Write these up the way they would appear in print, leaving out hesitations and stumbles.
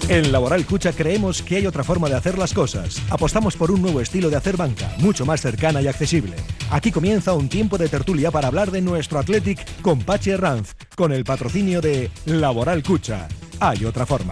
En Laboral Cucha creemos que hay otra forma de hacer las cosas. Apostamos por un nuevo estilo de hacer banca, mucho más cercana y accesible. Aquí comienza un tiempo de tertulia para hablar de nuestro Athletic con Pachi Herranz, con el patrocinio de Laboral Cucha. Hay otra forma.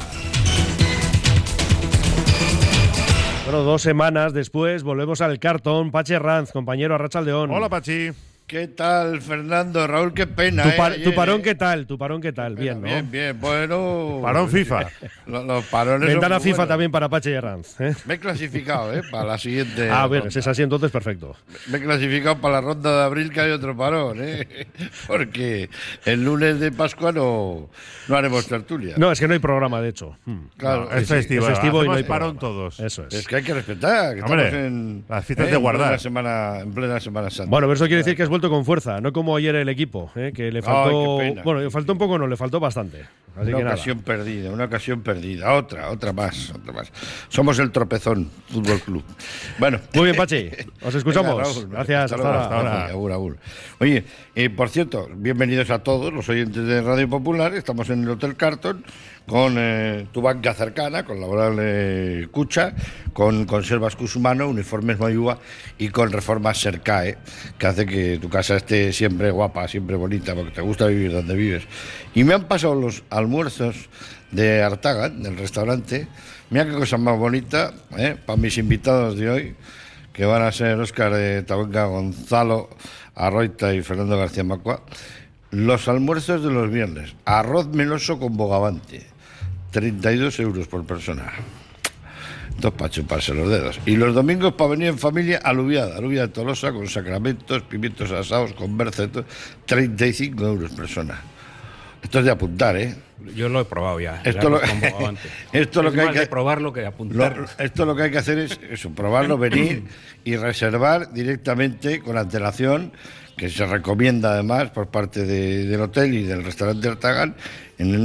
Bueno, 2 semanas después volvemos al cartón. Pachi Herranz, compañero Arratsaldeon. Hola, Pachi. ¿Qué tal, Fernando? Raúl, qué pena. ¿Tu parón qué tal? ¿Tu parón qué tal? Bien, ¿no? Bien. Bueno. Parón FIFA. Los parones. Ventana FIFA buenos. También para Pachi Herranz. Me he clasificado, para la siguiente. Bueno, si es así, entonces perfecto. Me he clasificado para la ronda de abril, que hay otro parón, porque el lunes de Pascua no haremos tertulia. No, es que no hay programa, de hecho. Claro, es festivo. Es festivo y no hay parón programa. todos. Eso es. Es que hay que respetar. Que Hombre, estamos en las fiestas de guardar. En plena Semana Santa. Bueno, pero eso quiere decir que has vuelto con fuerza, no como ayer el equipo, que le faltó. Ay, qué pena. Bueno, le faltó un poco, no, le faltó bastante. Así Una que ocasión perdida. Otra más. Somos el Tropezón Fútbol Club. Bueno. Muy bien, Pachi. Os escuchamos. Venga, Raúl, gracias. Hasta ahora. Agur. Oye, por cierto, bienvenidos a todos los oyentes de Radio Popular. Estamos en el Hotel Carton con tu banca cercana, con Laboral Cucha, con Conservas Cusumano, Uniformes Mayúa y con Reformas Sercae, que hace que tu casa esté siempre guapa, siempre bonita, porque te gusta vivir donde vives. Y me han pasado los almuerzos de Artagan, del restaurante. Mira qué cosa más bonita, para mis invitados de hoy, que van a ser Óscar de Tabuenca, Gonzalo Arroita y Fernando García Macua. Los almuerzos de los viernes: arroz meloso con bogavante, 32 euros por persona. Dos para chuparse los dedos. Y los domingos, para venir en familia, alubia de Tolosa con sacramentos, pimientos asados, con bercetos, 35 euros persona. Esto es de apuntar, Yo lo he probado ya. Esto lo que hay que probarlo que apuntarlo. Esto lo que hay que hacer es eso, probarlo, venir y reservar directamente con antelación, que se recomienda además por parte del hotel y del restaurante Artagan, en el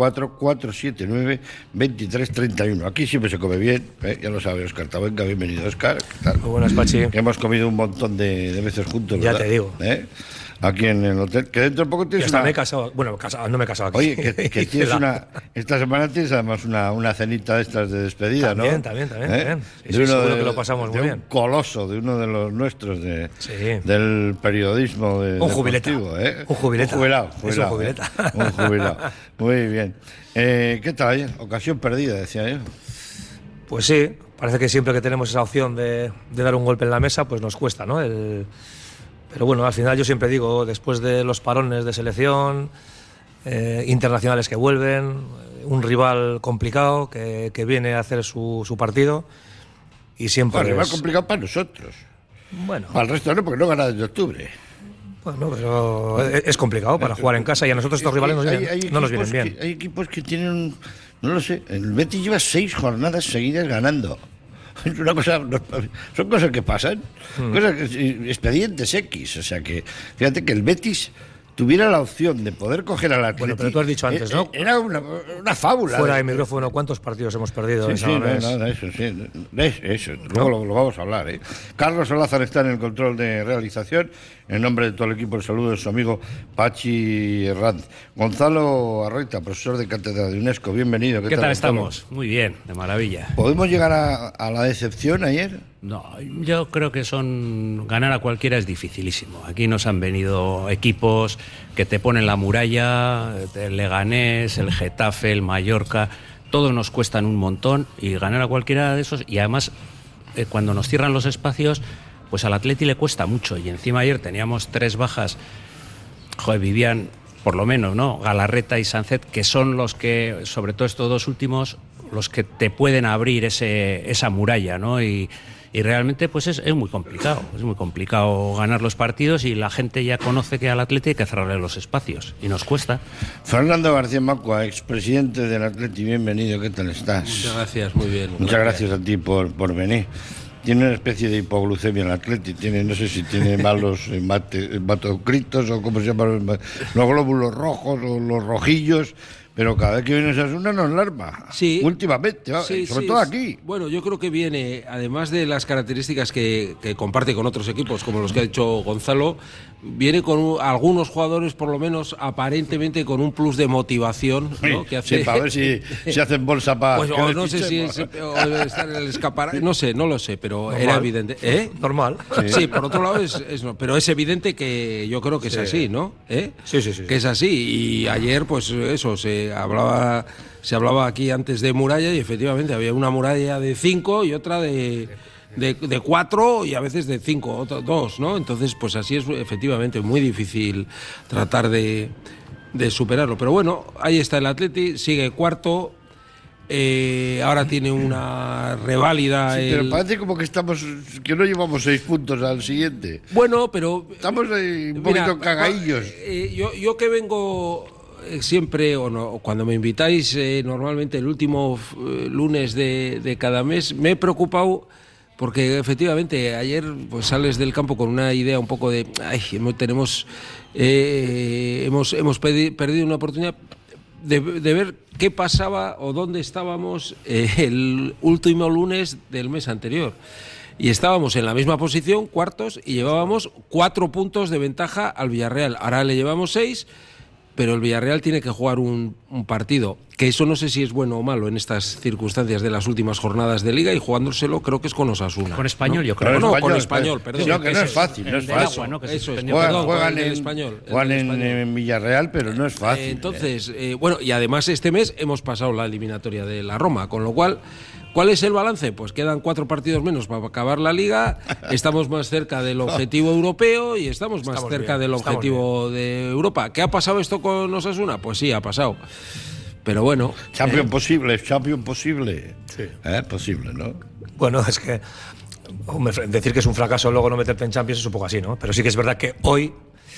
944792331. Aquí siempre se come bien, ya lo sabe Óscar Tabuenca. Bienvenido, Óscar. ¿Qué tal? Muy buenas, Pachi. Que hemos comido un montón de veces juntos, ¿verdad? Ya te digo. Aquí en el hotel, que dentro de poco tienes hasta me he casado. Bueno, no me he casado aquí. Oye, que tienes esta semana tienes además una cenita de estas de despedida, ¿no? También. Sí, seguro que lo pasamos muy bien. Un coloso, de uno de los nuestros Sí. del periodismo un jubileta. Un jubilado. Un jubilado. Muy bien. ¿Qué tal ayer? Ocasión perdida, decía yo. Pues sí, parece que siempre que tenemos esa opción de dar un golpe en la mesa, pues nos cuesta, ¿no? Pero bueno, al final yo siempre digo, después de los parones de selección, internacionales que vuelven, un rival complicado que viene a hacer su partido, y siempre Un rival complicado para nosotros. Bueno. Para el resto no, porque no gana desde octubre. Bueno, pero es complicado para jugar en casa, y a nosotros estos rivales no nos vienen bien. Hay equipos que tienen, no lo sé, el Betis lleva 6 jornadas seguidas ganando. Es una cosa, son cosas que pasan, expedientes X. O sea que, fíjate que el Betis tuviera la opción de poder coger al Atleti. Bueno, pero tú has dicho antes, ¿no? Era una fábula. Fuera de micrófono, ¿cuántos partidos hemos perdido? Eso. Luego lo vamos a hablar, Carlos Olázar está en el control de realización. En nombre de todo el equipo, el saludo de su amigo Pachi Herranz. Gonzalo Arroita, profesor de cátedra de UNESCO, bienvenido. ¿Qué tal estamos? Muy bien, de maravilla. ¿Podemos llegar a la decepción ayer? No, yo creo que ganar a cualquiera es dificilísimo. Aquí nos han venido equipos que te ponen la muralla, el Leganés, el Getafe, el Mallorca, todos nos cuestan un montón, y ganar a cualquiera de esos, y además cuando nos cierran los espacios, pues al Atleti le cuesta mucho. Y encima ayer teníamos 3 bajas, vivían por lo menos, ¿no? Galarreta y Sancet, que son los que, sobre todo estos 2 últimos, los que te pueden abrir esa muralla, ¿no? Y realmente pues es muy complicado ganar los partidos, y la gente ya conoce que al Atleti hay que cerrarle los espacios, y nos cuesta. Fernando García Macua, expresidente del Atleti, bienvenido, ¿qué tal estás? Muchas gracias, muy bien. Muchas gracias a ti por venir. Tiene una especie de hipoglucemia el Atleti, no sé si tiene malos hematocritos o cómo se llaman, los glóbulos rojos o los rojillos, pero cada vez que viene Osasuna nos alarma. Sí. Últimamente, Sí, sobre sí, todo sí. aquí. Bueno, yo creo que viene, además de las características que comparte con otros equipos, como los que ha dicho Gonzalo, viene con algunos jugadores, por lo menos aparentemente, con un plus de motivación, ¿no? Que hace... Sí, para ver si hacen bolsa para... Pues, o no sé si está en el escaparate, no sé, no lo sé, pero normal. era evidente. Normal. Sí, por otro lado, no, pero es evidente que yo creo que es así, ¿no? Sí. Que es así. Y ayer, pues eso, se hablaba aquí antes de muralla y efectivamente había una muralla de 5 y otra de 4 y a veces de 5, 2, ¿no? Entonces, pues así es efectivamente muy difícil tratar de superarlo. Pero bueno, ahí está el Atleti, sigue cuarto. Ahora tiene una reválida. Sí, pero parece como que no llevamos 6 puntos al siguiente. Bueno, pero Estamos ahí un poquito cagadillos. Yo que vengo siempre, o no, cuando me invitáis, normalmente el último lunes de cada mes, me he preocupado porque efectivamente ayer pues sales del campo con una idea un poco de hemos perdido una oportunidad de ver qué pasaba o dónde estábamos el último lunes del mes anterior. Y estábamos en la misma posición, cuartos, y llevábamos 4 puntos de ventaja al Villarreal. Ahora le llevamos 6, pero el Villarreal tiene que jugar un partido, que eso no sé si es bueno o malo en estas circunstancias de las últimas jornadas de Liga, y jugándoselo creo que es con Osasuna. Con Español, ¿no? yo creo. Con Español, perdón. No, que no es fácil, no es fácil. Eso es, Juegan en Español. Juegan en Villarreal, pero no es fácil. Entonces, bueno, y además este mes hemos pasado la eliminatoria de la Roma, con lo cual... ¿Cuál es el balance? Pues quedan 4 partidos menos para acabar la Liga, estamos más cerca del objetivo europeo y estamos más cerca del objetivo de Europa. ¿Qué ha pasado esto con Osasuna? Pues sí, ha pasado. Pero bueno... Champion posible. Sí. Posible, ¿no? Bueno, es que decir que es un fracaso luego no meterte en Champions es un poco así, ¿no? Pero sí que es verdad que hoy...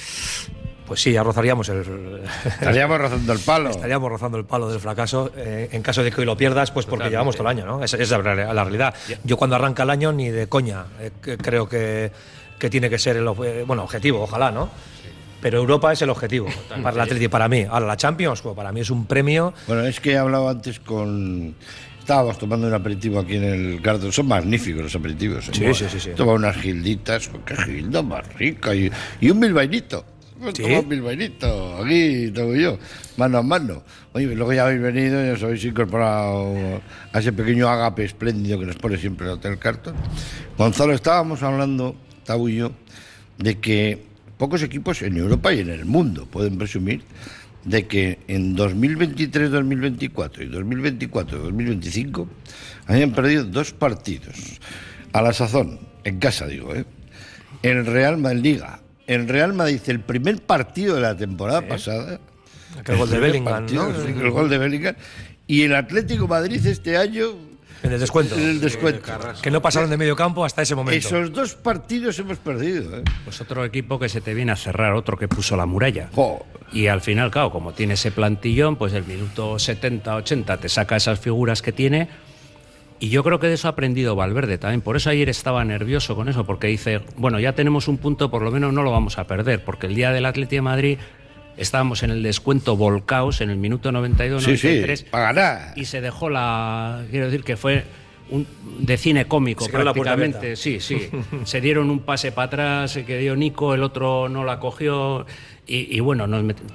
Pues sí, ya rozaríamos Estaríamos rozando el palo. Estaríamos rozando el palo del fracaso en caso de que hoy lo pierdas, pues porque llevamos todo el año, ¿no? Esa es la realidad. Yo cuando arranca el año ni de coña creo que tiene que ser el objetivo, ojalá, ¿no? Pero Europa es el objetivo para el Atleti, para mí. Ahora la Champions, pues para mí es un premio. Bueno, es que he hablado antes estábamos tomando un aperitivo aquí en el Carton. Son magníficos los aperitivos. Sí. Toma unas gilditas, qué gilda más rica, y un bilbainito. Toma un bilbainito, aquí tengo yo, mano a mano. Oye, luego ya habéis venido y os habéis incorporado a ese pequeño ágape espléndido que nos pone siempre el Hotel Carton. Gonzalo, estábamos hablando, Tau y yo, de que pocos equipos en Europa y en el mundo pueden presumir de que en 2023, 2024 y 2024, 2025 hayan perdido 2 partidos a la sazón, en casa digo, el Real Madrid Liga. El Real Madrid, el primer partido de la temporada pasada, el gol de Bellingham, ¿no? El gol de Bellingham, y el Atlético Madrid este año en el descuento. Que no pasaron de medio campo hasta ese momento. Esos 2 partidos hemos perdido. Pues otro equipo que se te viene a cerrar, otro que puso la muralla. ¡Jo! Y al final, claro, como tiene ese plantillón, pues el minuto 70, 80 te saca esas figuras que tiene. Y yo creo que de eso ha aprendido Valverde también. Por eso ayer estaba nervioso con eso, porque dice, bueno, ya tenemos un punto, por lo menos no lo vamos a perder, porque el día del Atleti de Madrid estábamos en el descuento volcaos en el minuto 92, 93. Sí, para ganar. Y se dejó quiero decir que fue de cine cómico prácticamente. Sí. Se dieron un pase para atrás que dio Nico, el otro no la cogió. Y bueno,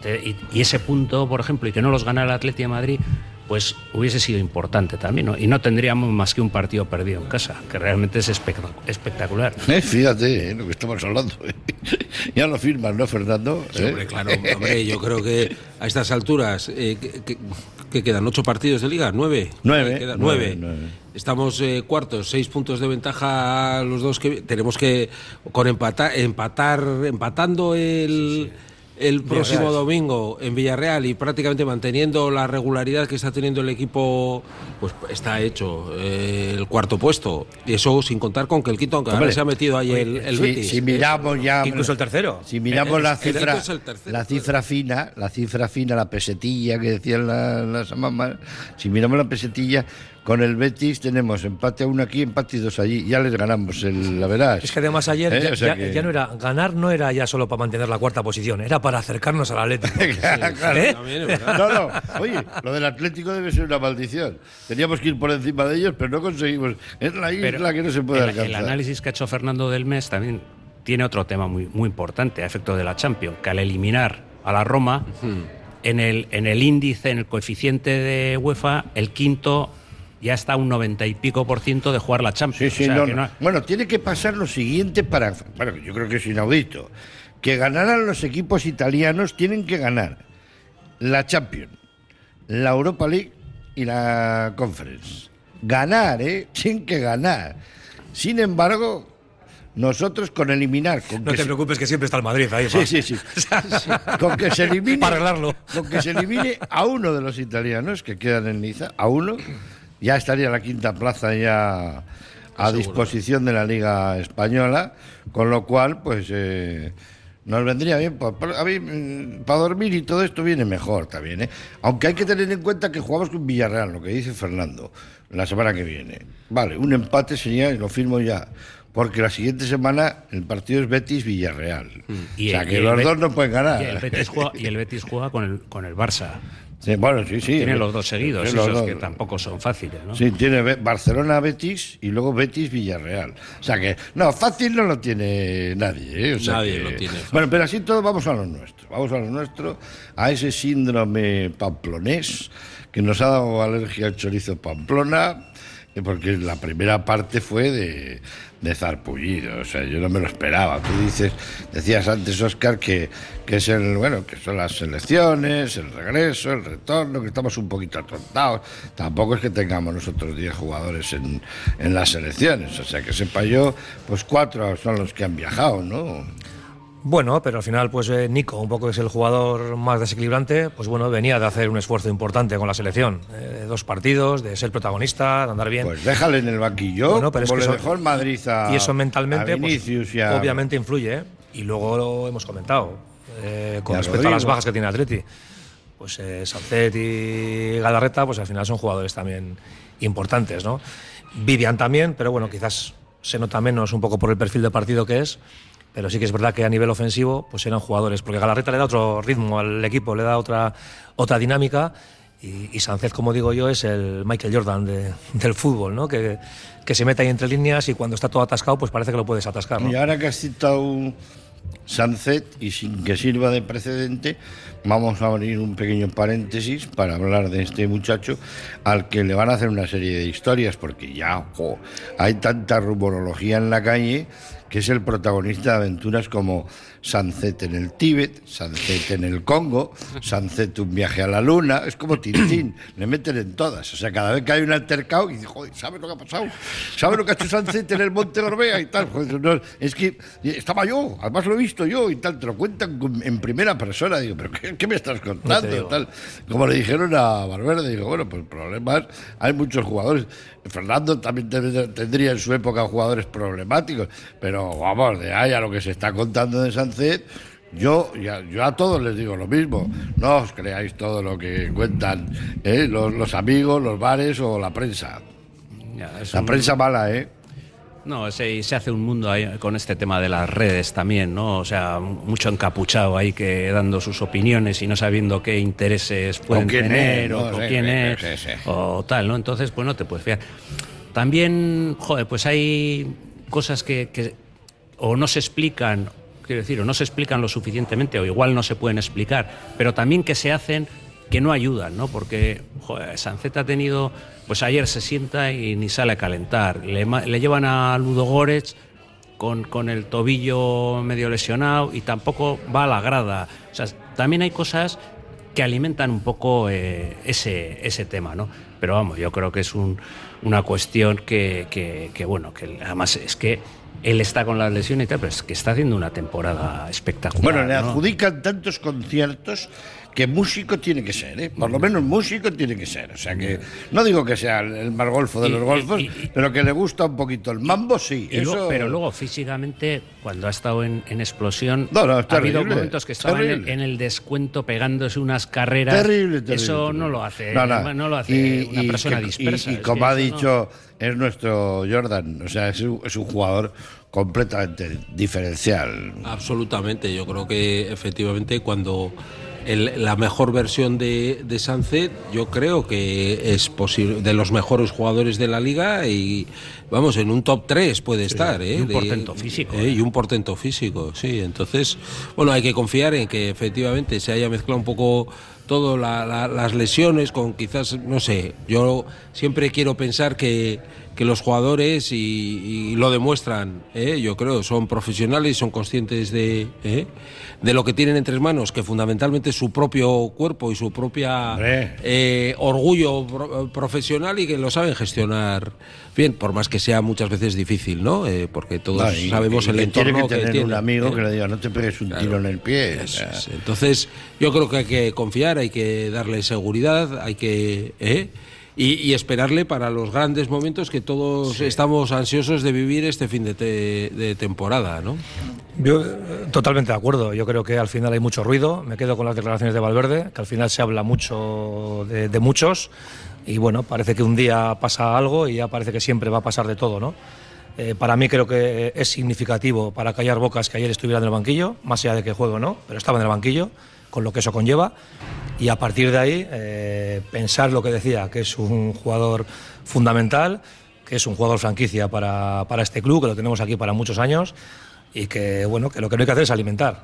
y ese punto, por ejemplo, y que no los ganara el Atleti de Madrid, pues hubiese sido importante también, ¿no? Y no tendríamos más que un partido perdido en casa, que realmente es espectacular. Fíjate lo que estamos hablando. Ya lo firman, ¿no, Fernando? Sí, hombre, claro, hombre, yo creo que a estas alturas, ¿qué quedan? ¿8 partidos de Liga? ¿9? 9. Estamos cuartos, 6 puntos de ventaja a los dos que tenemos que, empatando el próximo domingo en Villarreal y prácticamente manteniendo la regularidad que está teniendo el equipo, pues está hecho el 4º puesto. Y eso sin contar con que el quinto, aunque ahora se ha metido ahí el Betis. Si miramos ya... Incluso el tercero. Si miramos la cifra fina, la pesetilla que decían las mamás, si miramos la pesetilla, con el Betis tenemos empate a 1 aquí, empate 2 allí. Ya les ganamos la verás. Es que además ayer ya no era ganar, no era ya solo para mantener la cuarta posición, era para acercarnos al Atlético. Claro. No, oye, lo del Atlético debe ser una maldición. Teníamos que ir por encima de ellos, pero no conseguimos. Es la isla que no se puede alcanzar. El análisis que ha hecho Fernando del Mes también tiene otro tema muy, muy importante a efecto de la Champions, que al eliminar a la Roma, en el índice, en el coeficiente de UEFA, el quinto ya está a un 90 y pico % de jugar la Champions. Sí, Bueno, tiene que pasar lo siguiente bueno, yo creo que es inaudito. Que ganaran los equipos italianos, tienen que ganar la Champions, la Europa League y la Conference. Ganar, tienen que ganar. Sin embargo, nosotros con eliminar... No te preocupes que siempre está el Madrid ahí. Sí. Con que se elimine... Para arreglarlo. Con que se elimine a uno de los italianos que quedan en Niza, a uno, ya estaría la quinta plaza ya a disposición de la Liga Española, con lo cual, pues... nos vendría bien, para dormir y todo esto viene mejor también, Aunque hay que tener en cuenta que jugamos con Villarreal, lo que dice Fernando, la semana que viene. Vale, un empate sería, y lo firmo ya, porque la siguiente semana el partido es Betis-Villarreal. O sea, que los dos no pueden ganar. Y el Betis juega con el Barça. Sí, bueno, sí. Tiene los dos seguidos, esos que tampoco son fáciles, ¿no? Sí, tiene Barcelona-Betis y luego Betis-Villarreal. O sea que, no, fácil no lo tiene nadie, O sea nadie lo tiene. Bueno, pero así todo vamos a lo nuestro. A ese síndrome pamplonés que nos ha dado alergia al chorizo Pamplona, porque la primera parte fue de zarpullido, o sea, yo no me lo esperaba. Tú decías antes, Óscar, que es que son las selecciones, el regreso, el retorno, que estamos un poquito atontados. Tampoco es que tengamos nosotros 10 jugadores en las selecciones, o sea, que sepa yo, pues 4 son los que han viajado, ¿no? Bueno, pero al final, pues Nico, un poco es el jugador más desequilibrante, pues bueno, venía de hacer un esfuerzo importante con la selección. 2 partidos, de ser protagonista, de andar bien. Pues déjale en el banquillo, bueno, pero como es que le dejó el Madrid a y eso mentalmente, Vinicius, pues, obviamente influye, Y luego lo hemos comentado, con respecto a las bajas que tiene Atleti. Pues Sancet y Galarreta, pues al final son jugadores también importantes, ¿no? Vivian también, pero bueno, quizás se nota menos un poco por el perfil de partido que es. Pero sí que es verdad que a nivel ofensivo pues eran jugadores, porque Galarreta le da otro ritmo al equipo, le da otra dinámica, y Sánchez, como digo yo, es el Michael Jordan del fútbol, ¿no? Que se mete ahí entre líneas y cuando está todo atascado pues parece que lo puedes atascar, ¿no? Y ahora que has citado Sánchez, y sin que sirva de precedente, vamos a abrir un pequeño paréntesis para hablar de este muchacho al que le van a hacer una serie de historias, porque ya hay tanta rumorología en la calle que es el protagonista de aventuras como Sánchez en el Tíbet, Sánchez en el Congo, Sánchez un viaje a la luna. Es como Tintín, le meten en todas. O sea, cada vez que hay un altercado y dice, joder, ¿sabes lo que ha pasado? ¿Sabes lo que ha hecho Sánchez en el Monte Gorbea y tal? Joder, no, es que estaba yo, además lo he visto yo y tal, te lo cuentan en primera persona. Digo, ¿pero qué me estás contando? Tal. Como le dijeron a Valverde, digo, bueno, pues problemas, hay muchos jugadores. Fernando también tendría en su época jugadores problemáticos, pero vamos, de ahí a lo que se está contando de Sánchez, yo a todos les digo lo mismo. No os creáis todo lo que cuentan los amigos, los bares o la prensa. La prensa mala, No, se hace un mundo ahí con este tema de las redes también, ¿no? O sea, mucho encapuchado ahí que dando sus opiniones y no sabiendo qué intereses pueden tener o con quién es o tal, ¿no? Entonces, pues no te puedes fiar. También, joder, pues hay cosas que o no se explican, quiero decir, o no se explican lo suficientemente o igual no se pueden explicar, pero también que se hacen que no ayudan, ¿no? Porque, joder, Sánchez ha tenido... Pues ayer se sienta y ni sale a calentar. Le llevan a Ludogorets con el tobillo medio lesionado y tampoco va a la grada. O sea, también hay cosas que alimentan un poco ese tema, ¿no? Pero vamos, yo creo que es una cuestión que bueno, que además es que él está con las lesiones y tal, pero es que está haciendo una temporada espectacular. Bueno, le adjudican tantos conciertos que músico tiene que ser, por lo menos músico tiene que ser. O sea que no digo que sea el más golfo de los golfos, pero que le gusta un poquito el mambo, sí. Pero luego físicamente, cuando ha estado en explosión, ha habido momentos que estaba en el descuento pegándose unas carreras. Terrible. Eso no lo hace, no lo hace una persona dispersa. Y como ha dicho, es nuestro Jordan, o sea, es un jugador completamente diferencial. Absolutamente, yo creo que efectivamente cuando la mejor versión de Sánchez, yo creo que es posible, de los mejores jugadores de la liga, y vamos, en un top 3 puede estar, y un portento físico. Y un portento físico, sí. Entonces, bueno, hay que confiar en que efectivamente se haya mezclado un poco todo, las lesiones con quizás, no sé, yo siempre quiero pensar que los jugadores, y lo demuestran, yo creo, son profesionales, son conscientes de lo que tienen entre manos, que fundamentalmente es su propio cuerpo y su propia orgullo profesional, y que lo saben gestionar bien, por más que sea muchas veces difícil, ¿no? Porque todos sabemos el entorno que tener un amigo que le diga, no te pegues un tiro en el pie. Entonces, yo creo que hay que confiar, hay que darle seguridad, hay que y esperarle para los grandes momentos que todos estamos ansiosos de vivir este fin de temporada, ¿no? Yo totalmente de acuerdo. Yo creo que al final hay mucho ruido. Me quedo con las declaraciones de Valverde, que al final se habla mucho de muchos, y bueno, parece que un día pasa algo y ya parece que siempre va a pasar de todo, ¿no? Para mí creo que es significativo para callar bocas que ayer estuviera en el banquillo, más allá de que juegue o no, pero estaba en el banquillo, con lo que eso conlleva. Y a partir de ahí, pensar lo que decía, que es un jugador fundamental, que es un jugador franquicia para este club, que lo tenemos aquí para muchos años, y que bueno, que lo que no hay que hacer es alimentar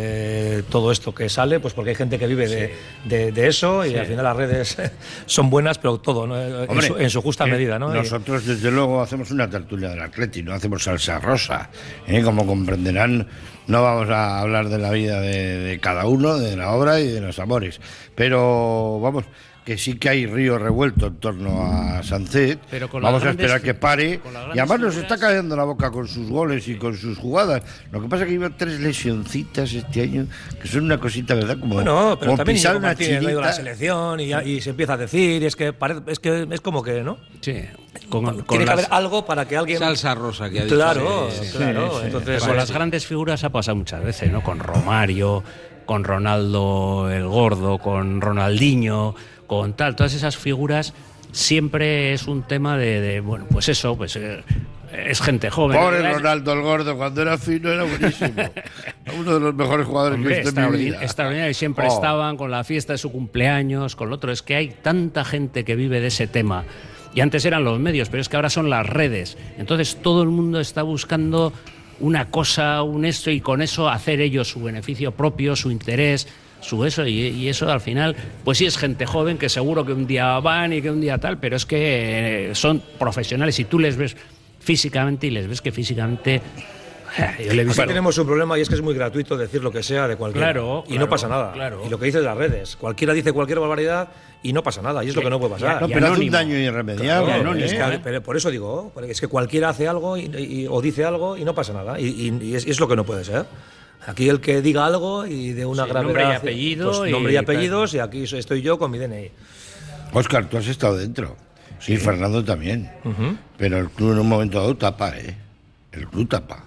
todo esto que sale, pues porque hay gente que vive de eso, y al final las redes son buenas, pero todo, ¿no? en su justa medida, ¿no? Nosotros desde luego hacemos una tertulia del Atleti, no hacemos salsa rosa, como comprenderán. No vamos a hablar de la vida de cada uno, de la obra y de los amores, pero vamos, que sí que hay río revuelto en torno a Sánchez. Vamos a esperar que pare, y además nos está cayendo la boca con sus goles y con sus jugadas. Lo que pasa es que lleva 3 lesioncitas este año, que son una cosita, ¿verdad? Como, pero como también pisar una chinita. chinita. La selección y se empieza a decir, y es que es como que, ¿no? Sí. Tiene que haber algo para que alguien... Salsa rosa que ha dicho. Claro. Entonces, con las grandes figuras ha pasado muchas veces, ¿no? Con Romario, con Ronaldo el Gordo, con Ronaldinho, con todas esas figuras, siempre es un tema de bueno, pues eso, pues es gente joven. Pobre Ronaldo el Gordo, cuando era fino era buenísimo. Uno de los mejores jugadores que he visto en mi vida. Extraordinario, y siempre estaban con la fiesta de su cumpleaños, con lo otro. Es que hay tanta gente que vive de ese tema. Y antes eran los medios, pero es que ahora son las redes. Entonces todo el mundo está buscando una cosa, un esto, y con eso hacer ellos su beneficio propio, su interés, su eso, y eso al final, pues sí, es gente joven que seguro que un día van y que un día tal, pero es que son profesionales, y tú les ves físicamente y les ves que físicamente... Yo le he visto. Aquí tenemos un problema, y es que es muy gratuito decir lo que sea de cualquiera. Y no pasa nada. Claro. Y lo que dice de las redes. Cualquiera dice cualquier barbaridad y no pasa nada. Y es lo que no puede pasar. No, pero hace un daño irremediable. Es que, pero por eso digo, porque es que cualquiera hace algo o dice algo y no pasa nada. Y es lo que no puede ser. Aquí el que diga algo y de una gravedad... Nombre y apellido. Pues nombre y apellidos, y aquí estoy yo con mi DNI. Óscar, tú has estado dentro. Sí, Fernando también. Pero el club en un momento dado tapa, El club tapa.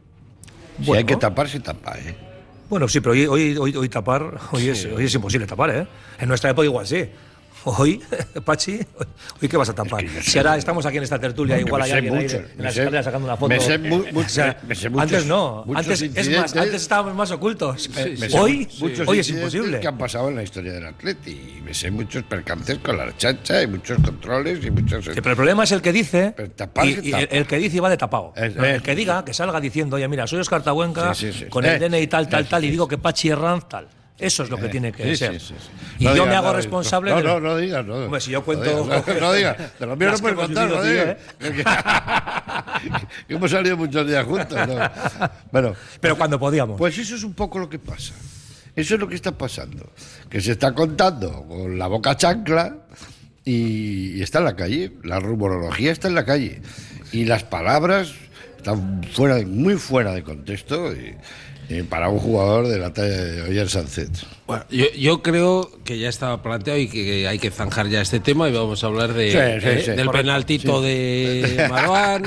Si hay que tapar, se tapa, Bueno, sí, pero hoy tapar, hoy es imposible tapar, En nuestra época igual sí. Hoy, Pachi, hoy ¿qué vas a tapar? Si ahora estamos aquí en esta tertulia, igual hay alguien ahí en las escaleras sacando una foto. Me sé muchos, antes no, antes estábamos más ocultos. Hoy es imposible. Que han pasado en la historia del Atleti, y me sé muchos percances con la chacha y muchos controles y muchos... Sí, pero el problema es el que dice, y el que dice va de tapado. El que diga, que salga diciendo, oye, mira, soy Óscar Tabuenca, con el DNI tal, y digo que Pachi Herranz tal. Eso es lo que tiene que ser. Y yo me hago responsable de... No digas. No. Hombre, si yo cuento... No digas. De los míos no puedes contar, no digas. Hemos salido muchos días juntos, ¿no? Bueno, pero cuando podíamos. Pues eso es un poco lo que pasa. Eso es lo que está pasando. Que se está contando con la boca chancla y está en la calle. La rumorología está en la calle. Y las palabras están muy fuera de contexto. para un jugador de la talla de Oyer Sánchez. Bueno, yo creo que ya estaba planteado y que hay que zanjar ya este tema y vamos a hablar del penaltito de Marouane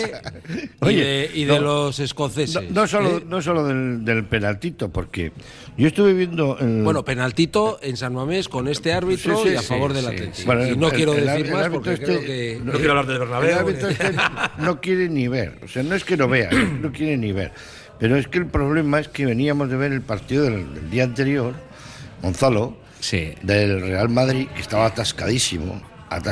y de los escoceses. No solo del penaltito, porque yo estuve viendo... Bueno, penaltito en San Mamés con este árbitro y a favor del Atlético. Bueno, y no quiero decir más porque creo que... No quiero hablar del Bernabéu. El árbitro no quiere ni ver. O sea, no es que no vea, no quiere ni ver. Pero es que el problema es que veníamos de ver el partido del día anterior, Gonzalo, del Real Madrid, que estaba atascadísimo,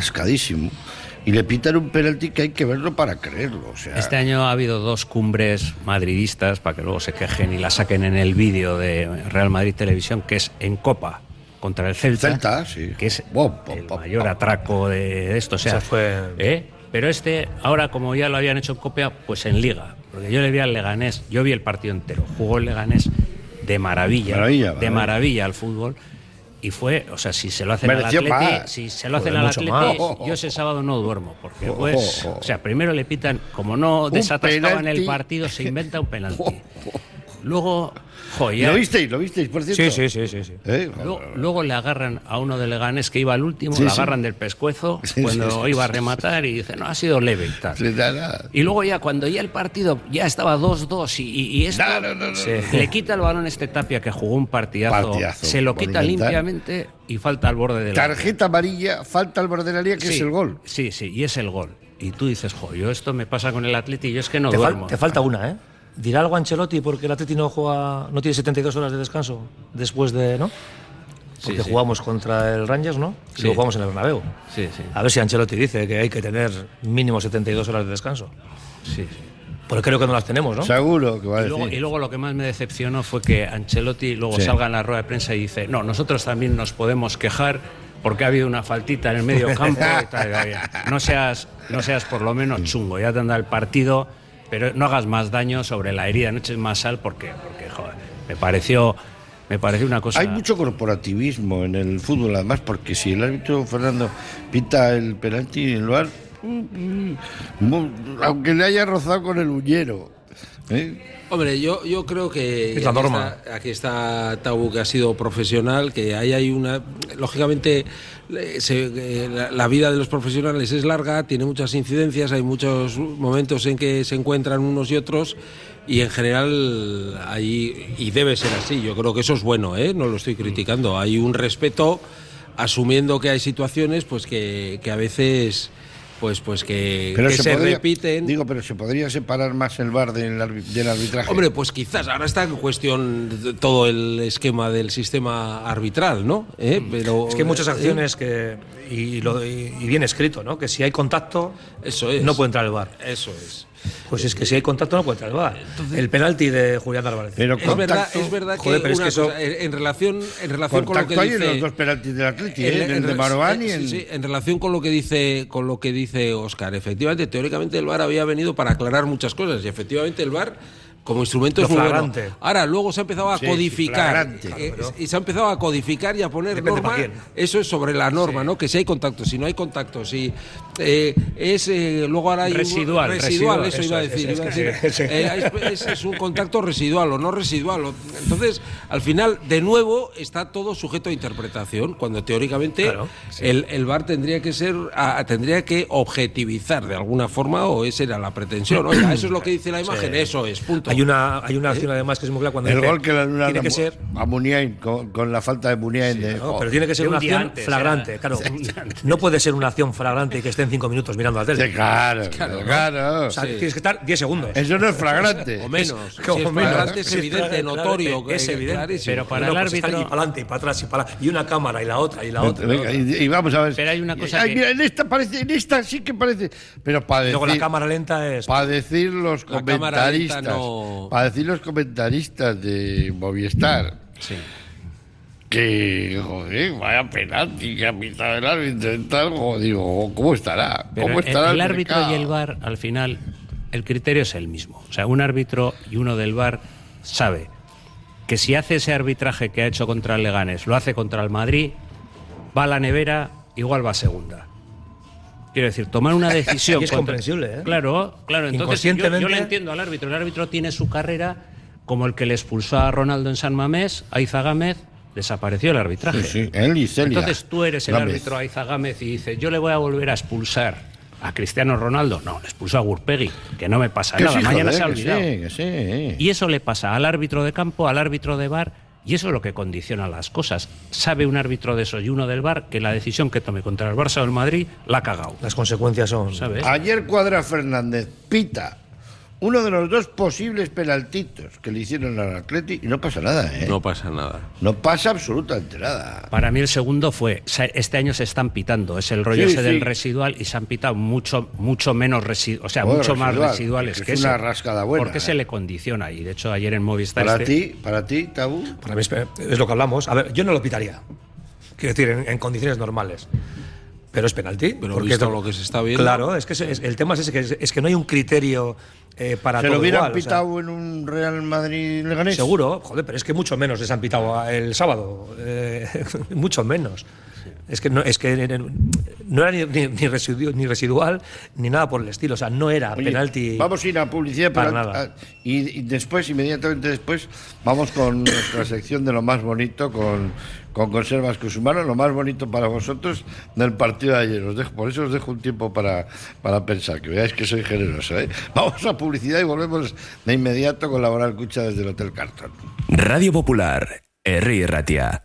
y le pitan un penalti que hay que verlo para creerlo. O sea, este año ha habido 2 cumbres madridistas, para que luego se quejen y la saquen en el vídeo de Real Madrid Televisión, que es en Copa contra el Celta, que es el mayor atraco de esto. O sea, pero ahora como ya lo habían hecho en Copa, pues en Liga. Porque yo le vi al Leganés, yo vi el partido entero, jugó el Leganés de maravilla al fútbol. Y fue, o sea, si se lo hacen al Atleti, yo ese sábado no duermo, porque o sea, primero le pitan, como no desatascaban el partido, se inventa un penalti. Luego, ¿Lo visteis, por cierto? Sí. Luego le agarran a uno de Leganés que iba al último, le agarran del pescuezo cuando iba a rematar y dice, no, ha sido leve y tal. Y luego ya, cuando ya el partido ya estaba 2-2 y esto, le quita el balón Tapia, que jugó un partidazo, se lo quita limpiamente y falta al borde del área. Tarjeta amarilla, falta al borde del área, que es el gol. Sí, y es el gol. Y tú dices, yo esto me pasa con el Atleti y yo es que no duermo. Te falta una, ¿eh? ¿Dirá algo Ancelotti porque el Atleti no tiene 72 horas de descanso después de, ¿no? Porque jugamos contra el Rangers, ¿no? Y luego jugamos en el Bernabéu. A ver si Ancelotti dice que hay que tener mínimo 72 horas de descanso. Porque creo que no las tenemos, ¿no? Seguro que va a decir. Y luego lo que más me decepcionó fue que Ancelotti luego salga en la rueda de prensa y dice, no, nosotros también nos podemos quejar porque ha habido una faltita en el medio campo y tal. No seas por lo menos chungo, ya te anda el partido, pero no hagas más daño sobre la herida, no eches más sal porque joder, me pareció una cosa... Hay mucho corporativismo en el fútbol, además, porque si el árbitro Fernando pita el penalti en el VAR, aunque le haya rozado con el uñero, Hombre, yo creo que es la norma. Aquí está Tabu, que ha sido profesional, que ahí hay una... Lógicamente, la vida de los profesionales es larga, tiene muchas incidencias, hay muchos momentos en que se encuentran unos y otros, y en general y debe ser así. Yo creo que eso es bueno, no lo estoy criticando. Hay un respeto, asumiendo que hay situaciones pues que a veces... Pues que se repiten. Digo, pero ¿se podría separar más el VAR del arbitraje? Hombre, pues quizás. Ahora está en cuestión todo el esquema del sistema arbitral, ¿no? Pero es que hay muchas acciones y bien escrito, ¿no? Que si hay contacto, eso es, no puede entrar el VAR. Eso es. Pues es que si hay contacto no puede entrar el VAR. Entonces, el penalti de Julián Álvarez. Pero es verdad que, es que eso, en relación con lo que hay dice, en los dos penaltis del Atleti, el de Marouane y en relación con lo que dice Óscar, efectivamente, teóricamente el VAR había venido para aclarar muchas cosas y efectivamente el VAR como instrumento es muy bueno. Ahora, luego se ha empezado a codificar y se ha empezado a codificar y a poner norma. Eso es sobre la norma, ¿no? Que si hay contacto, si no hay contacto, si luego ahora hay residual, eso iba a decir. Es un contacto residual o no residual. Entonces, al final, de nuevo, está todo sujeto a interpretación, cuando teóricamente el VAR tendría que objetivizar de alguna forma, o esa era la pretensión. Oiga, eso es lo que dice la imagen, eso es, punto. Hay una acción además que es muy clara cuando el dice, gol que le anulan tiene que ser a Muniain con la falta de Muniain pero tiene que ser una acción flagrante, claro. No puede ser una acción flagrante y que estén 5 minutos mirando la tele. Claro. O sea, tienes que estar 10 segundos. Eso no es flagrante. O menos. Si es flagrante, es evidente, notorio. Es evidente. Pero para el árbitro... Para adelante y para atrás y una cámara y la otra. Venga, y vamos a ver. Pero hay una cosa mira, en esta sí que parece. Pero para decir... Luego la cámara lenta es... Para decir los comentaristas... Para decir los comentaristas de Movistar... Sí. Que, joder, vaya penalti que ha pitado el árbitro y tal, digo, ¿cómo estará? ¿Cómo estará el árbitro y el VAR, al final, el criterio es el mismo. O sea, un árbitro y uno del VAR sabe que si hace ese arbitraje que ha hecho contra el Leganés, lo hace contra el Madrid, va a la nevera, igual va a segunda. Quiero decir, tomar una decisión... Y es comprensible, ¿eh? Claro, entonces yo le entiendo al árbitro. El árbitro tiene su carrera... como el que le expulsó a Ronaldo en San Mamés, Aiza Gámez, desapareció el arbitraje. Sí, él y Celia. Entonces tú eres el árbitro Aiza Gámez y dices, yo le voy a volver a expulsar a Cristiano Ronaldo. No, le expulsó a Gurpegui, que no me pasa nada, mañana se ha olvidado. Sí. Y eso le pasa al árbitro de campo, al árbitro de VAR, y eso es lo que condiciona las cosas. Sabe un árbitro de eso y uno del VAR que la decisión que tome contra el Barça o el Madrid la ha cagado. Las consecuencias son... ¿Sabes? Ayer Cuadra Fernández pita uno de los dos posibles penaltitos que le hicieron al Atleti y no pasa nada, ¿eh? No pasa nada. No pasa absolutamente nada. Para mí el segundo fue, este año se están pitando, es el rollo ese del residual y se han pitado mucho menos mucho más residuales que es ese. una rascada buena. Porque se le condiciona y de hecho ayer en Movistar... Para ti, Tabú. Para mí es lo que hablamos. A ver, yo no lo pitaría. Quiero decir, en condiciones normales. Pero es penalti. Pero porque visto lo que se está viendo... Claro, es que el tema es ese, es que no hay un criterio para todo. ¿Se lo hubieran igual, pitado en un Real Madrid-Leganés? Seguro, joder, pero es que mucho menos les han pitado el sábado. Mucho menos. Es que no era ni residual ni nada por el estilo. O sea, no era penalti. Vamos a ir a publicidad para nada. Y después, inmediatamente después, vamos con nuestra sección de lo más bonito con Conservas Cusumano, lo más bonito para vosotros del partido de ayer. Por eso os dejo un tiempo para pensar, que veáis que soy generoso, ¿eh? Vamos a publicidad y volvemos de inmediato con Laboral Cucha desde el Hotel Carton. Radio Popular, Herri Ratia.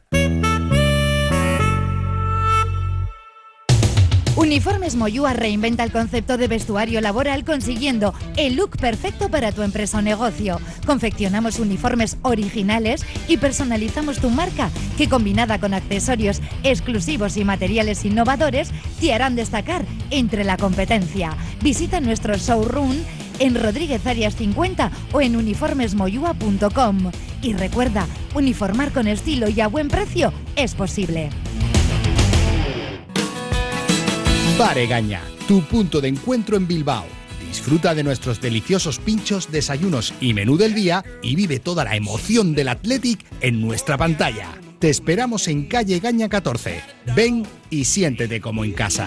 Uniformes Moyúa reinventa el concepto de vestuario laboral consiguiendo el look perfecto para tu empresa o negocio. Confeccionamos uniformes originales y personalizamos tu marca, que combinada con accesorios exclusivos y materiales innovadores te harán destacar entre la competencia. Visita nuestro showroom en Rodríguez Arias 50 o en uniformesmoyua.com. Y recuerda, uniformar con estilo y a buen precio es posible. Bar Egaña, tu punto de encuentro en Bilbao. Disfruta de nuestros deliciosos pinchos, desayunos y menú del día y vive toda la emoción del Athletic en nuestra pantalla. Te esperamos en calle Egaña 14. Ven y siéntete como en casa.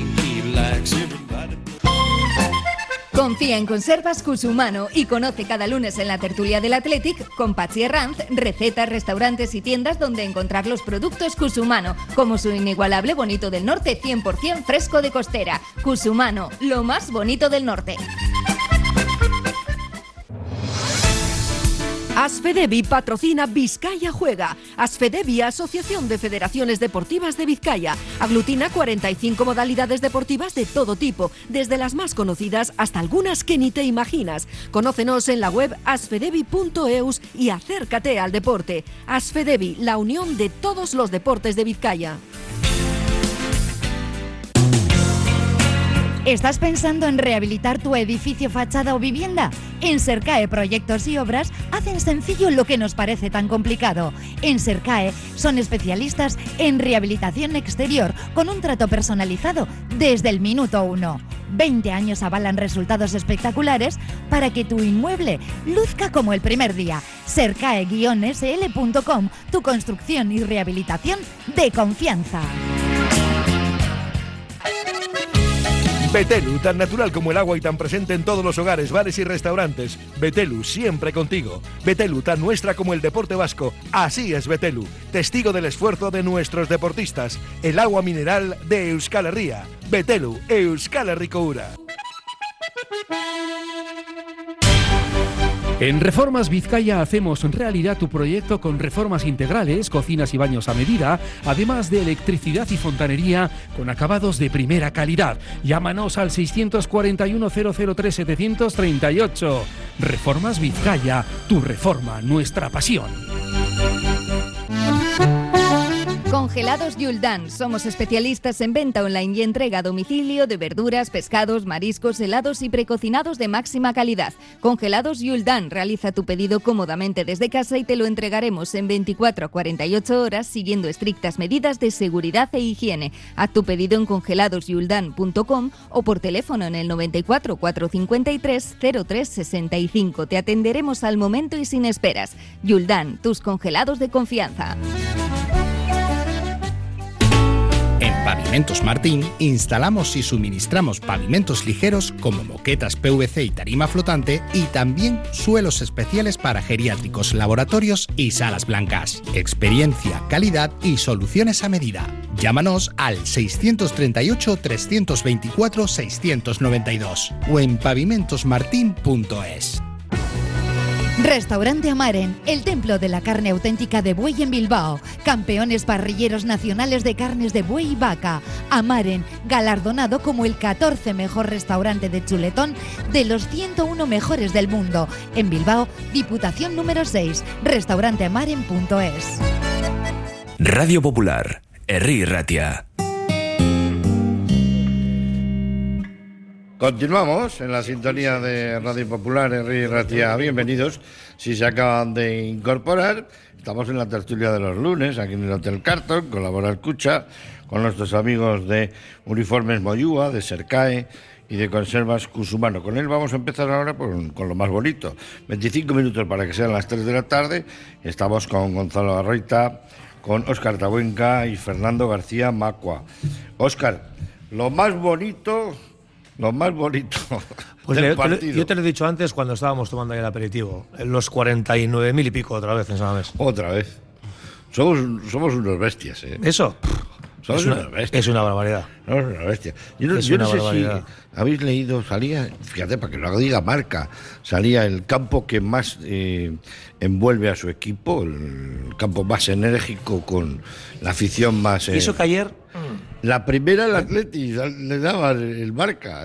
Confía en Conservas Cusumano y conoce cada lunes en la tertulia del Athletic con Patxi Herranz recetas, restaurantes y tiendas donde encontrar los productos Cusumano, como su inigualable bonito del norte 100% fresco de costera. Cusumano, lo más bonito del norte. Asfedevi patrocina Vizcaya Juega. Asfedevi, Asociación de Federaciones Deportivas de Vizcaya. Aglutina 45 modalidades deportivas de todo tipo, desde las más conocidas hasta algunas que ni te imaginas. Conócenos en la web asfedevi.eus y acércate al deporte. Asfedevi, la unión de todos los deportes de Vizcaya. ¿Estás pensando en rehabilitar tu edificio, fachada o vivienda? En Sercae Proyectos y Obras hacen sencillo lo que nos parece tan complicado. En Sercae son especialistas en rehabilitación exterior con un trato personalizado desde el minuto 1. 20 años avalan resultados espectaculares para que tu inmueble luzca como el primer día. Sercae-sl.com, tu construcción y rehabilitación de confianza. Betelu, tan natural como el agua y tan presente en todos los hogares, bares y restaurantes. Betelu, siempre contigo. Betelu, tan nuestra como el deporte vasco. Así es Betelu, testigo del esfuerzo de nuestros deportistas. El agua mineral de Euskal Herria. Betelu, Euskal Herriko ura. En Reformas Vizcaya hacemos realidad tu proyecto con reformas integrales, cocinas y baños a medida, además de electricidad y fontanería con acabados de primera calidad. Llámanos al 641 003 738. Reformas Vizcaya, tu reforma, nuestra pasión. Congelados Yuldan. Somos especialistas en venta online y entrega a domicilio de verduras, pescados, mariscos, helados y precocinados de máxima calidad. Congelados Yuldan. Realiza tu pedido cómodamente desde casa y te lo entregaremos en 24 a 48 horas siguiendo estrictas medidas de seguridad e higiene. Haz tu pedido en congeladosyuldan.com o por teléfono en el 94 453 0365. Te atenderemos al momento y sin esperas. Yuldan, tus congelados de confianza. Pavimentos Martín instalamos y suministramos pavimentos ligeros como moquetas PVC y tarima flotante y también suelos especiales para geriátricos, laboratorios y salas blancas. Experiencia, calidad y soluciones a medida. Llámanos al 638 324 692 o en pavimentosmartin.es. Restaurante Amaren, el templo de la carne auténtica de buey en Bilbao. Campeones parrilleros nacionales de carnes de buey y vaca. Amaren, galardonado como el 14 mejor restaurante de chuletón de los 101 mejores del mundo. En Bilbao, Diputación número 6, restauranteamaren.es. Radio Popular, Herri Ratia. Continuamos en la sintonía de Radio Popular, Herri Ratia. Bienvenidos. Si se acaban de incorporar, estamos en la tertulia de los lunes, aquí en el Hotel Carton, colabora el Cucha, con nuestros amigos de Uniformes Moyúa, de Sercae y de Conservas Cusumano. Con él vamos a empezar ahora con lo más bonito. 25 minutos para que sean las 3 de la tarde. Estamos con Gonzalo Arroita, con Óscar Tabuenca y Fernando García Macua. Óscar, lo más bonito pues del partido. Yo te lo he dicho antes cuando estábamos tomando ahí el aperitivo. Los 49.000 y pico otra vez en San Mamés. Otra vez. Somos unos bestias, ¿eh? Eso. Somos unas bestias. Es una barbaridad. Somos una bestia. Yo no sé si habéis leído, salía, fíjate, para que lo diga Marca, salía el campo que más envuelve a su equipo, el campo más enérgico, con la afición más... ¿Y eso que ayer? La primera, el Atleti, le daba el Marca,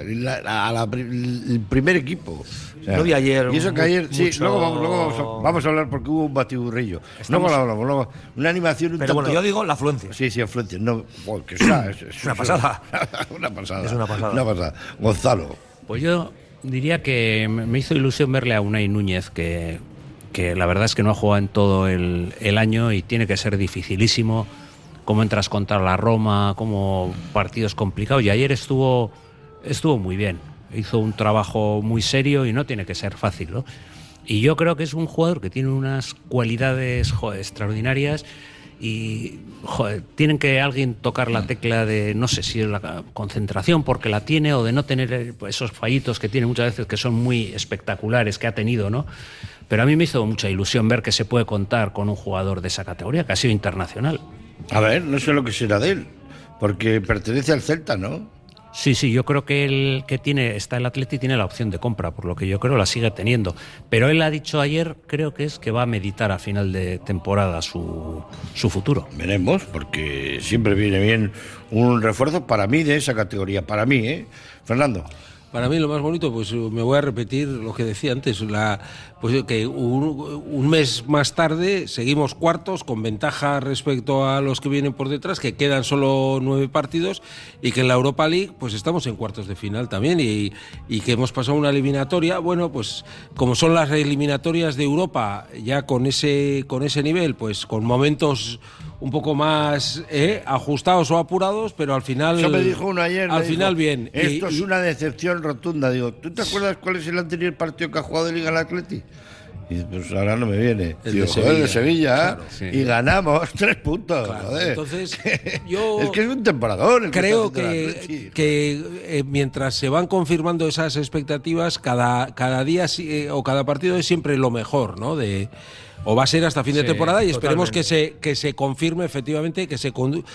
el primer equipo. O sea, lo vi ayer. Y eso que ayer, sí, luego vamos a hablar porque hubo un batiburrillo. Luego hablamos, una animación un Pero tanto... bueno, yo digo la afluencia. Sí, afluencia. No, porque es una pasada. Una pasada. Es una pasada. Gonzalo. Pues yo diría que me hizo ilusión verle a Unai Núñez, que la verdad es que no ha jugado en todo el año y tiene que ser dificilísimo. Cómo entras contra la Roma, como partidos complicados. Y ayer estuvo muy bien. Hizo un trabajo muy serio y no tiene que ser fácil, ¿no? Y yo creo que es un jugador que tiene unas cualidades extraordinarias y tienen que alguien tocar la tecla de, no sé si es la concentración porque la tiene o de no tener esos fallitos que tiene muchas veces que son muy espectaculares que ha tenido, ¿no? Pero a mí me hizo mucha ilusión ver que se puede contar con un jugador de esa categoría que ha sido internacional. A ver, no sé lo que será de él, porque pertenece al Celta, ¿no? Sí, yo creo que está el Atleti tiene la opción de compra, por lo que yo creo la sigue teniendo. Pero él ha dicho ayer, creo que va a meditar a final de temporada su futuro. Veremos, porque siempre viene bien un refuerzo para mí de esa categoría, para mí, ¿eh? Fernando. Para mí lo más bonito, pues me voy a repetir lo que decía antes, pues que un mes más tarde seguimos cuartos con ventaja respecto a los que vienen por detrás, que quedan solo 9 partidos y que en la Europa League pues estamos en cuartos de final también y que hemos pasado una eliminatoria, bueno, pues como son las eliminatorias de Europa ya con ese nivel, pues con momentos un poco más ajustados o apurados, pero al final... Eso me dijo uno ayer. Al final bien. Esto es una decepción rotunda. Digo, ¿tú te acuerdas cuál es el anterior partido que ha jugado de Liga el Atleti? Y pues ahora no me viene. El de Sevilla. Claro, sí. Y ganamos 3 puntos. Claro, joder. Entonces, yo... es que es un temporadón. Creo que mientras se van confirmando esas expectativas, cada día o cada partido es siempre lo mejor, ¿no? O va a ser hasta fin de temporada y esperemos que se confirme efectivamente que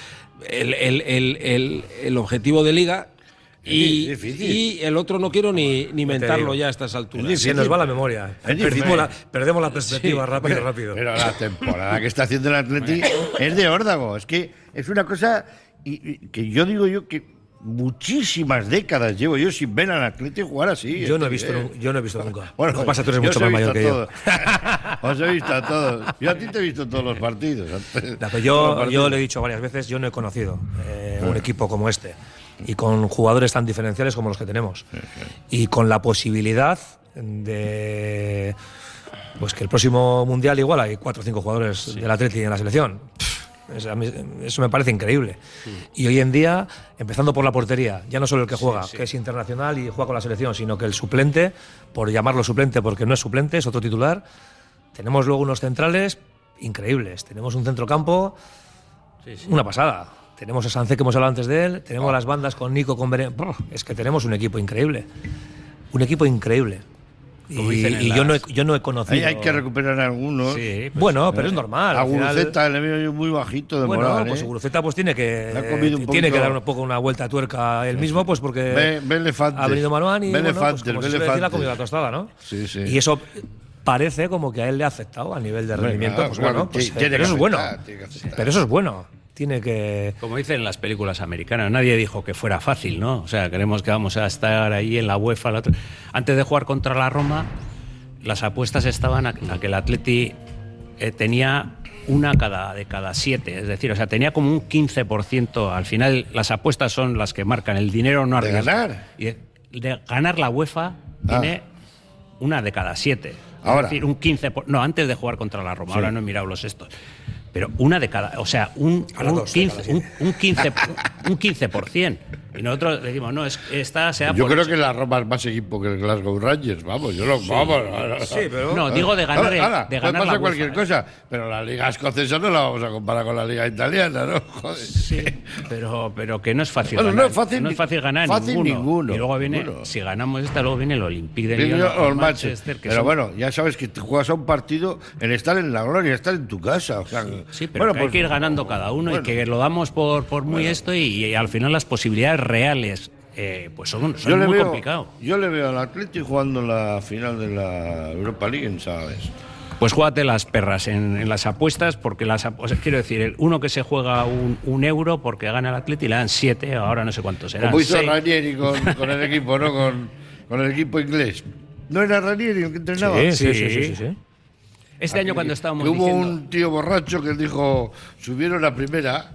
el objetivo de Liga y el otro no quiero ni mentarlo ya a estas alturas. Se nos va la memoria. Perdemos la perspectiva rápido. Pero la temporada que está haciendo el Atleti es de órdago. Es que es una cosa que yo digo que muchísimas décadas llevo yo sin ver al Atleti jugar así. Yo no he visto nunca. Bueno, lo que pasa, tú eres mucho más mayor que yo. Os he visto a todos. Yo a ti te he visto todos los partidos. Yo le he dicho varias veces, yo no he conocido un equipo como este y con jugadores tan diferenciales como los que tenemos y con la posibilidad de pues que el próximo Mundial igual hay 4 o 5 jugadores del Atleti en la selección. Eso me parece increíble. Y hoy en día, empezando por la portería, ya no solo el que juega, que es internacional y juega con la selección, sino que el suplente, por llamarlo suplente porque no es suplente, es otro titular. Tenemos luego unos centrales increíbles. Tenemos un centrocampo, una pasada. tenemos a Sancet, que hemos hablado antes de él, tenemos las bandas con Nico, con Beren. Es que tenemos un equipo increíble. Un equipo increíble. Y yo no he conocido. Ahí hay que recuperar algunos. Sí, pues, bueno, pero es normal. A Guruceta le veo yo muy bajito de moral. Bueno, pues Guruceta pues tiene que dar un poco una vuelta a tuerca él mismo, pues porque ha venido Manuán y pues, como se suele decir, ha comido la tostada, ¿no? Sí, sí. Y eso parece como que a él le ha afectado a nivel de rendimiento. Pues bueno, pues, pero eso es bueno. Pero eso es bueno. Tiene que... Como dicen en las películas americanas, nadie dijo que fuera fácil, ¿no? O sea, creemos que vamos a estar ahí en la UEFA. Antes de jugar contra la Roma, las apuestas estaban a que el Atleti tenía una de cada 7. Es decir, o sea, tenía como un 15%. Al final, las apuestas son las que marcan. El dinero no arriesga. ¿De ganar? Y de ganar la UEFA tiene una de cada 7. Ahora. Es decir, un 15%. No, antes de jugar contra la Roma. Sí. Ahora no he mirado los estos. Pero una de cada, o sea, un 15%. Y nosotros decimos, no, esta sea. Yo creo que la Roma es más equipo que el Glasgow Rangers, vamos, vamos. Sí, pero no, digo de ganar. De ganar pasa cualquier cosa, pero la Liga Escocesa no la vamos a comparar con la Liga Italiana, ¿no? Joder. Sí, pero que no es fácil ganar. No es fácil ganar ninguno. Y luego viene, si ganamos esta, luego viene el Olympique de Lyon o Manchester. Pero bueno, ya sabes que te juegas a un partido en estar en la gloria, estar en tu casa. O sea, sí, pero hay que ir ganando cada uno y que lo damos por muy esto y al final las posibilidades reales pues son muy complicados. Yo le veo al Atleti jugando la final de la Europa League, ¿sabes? Pues júgate las perras en las apuestas, porque quiero decir, el uno que se juega un euro porque gana el Atleti le dan 7, ahora no sé cuántos serán. Como hizo Ranieri con el equipo, ¿no? Con el equipo inglés. ¿No era Ranieri el que entrenaba? Sí. Este año cuando estábamos hubo un tío borracho que dijo, subieron a primera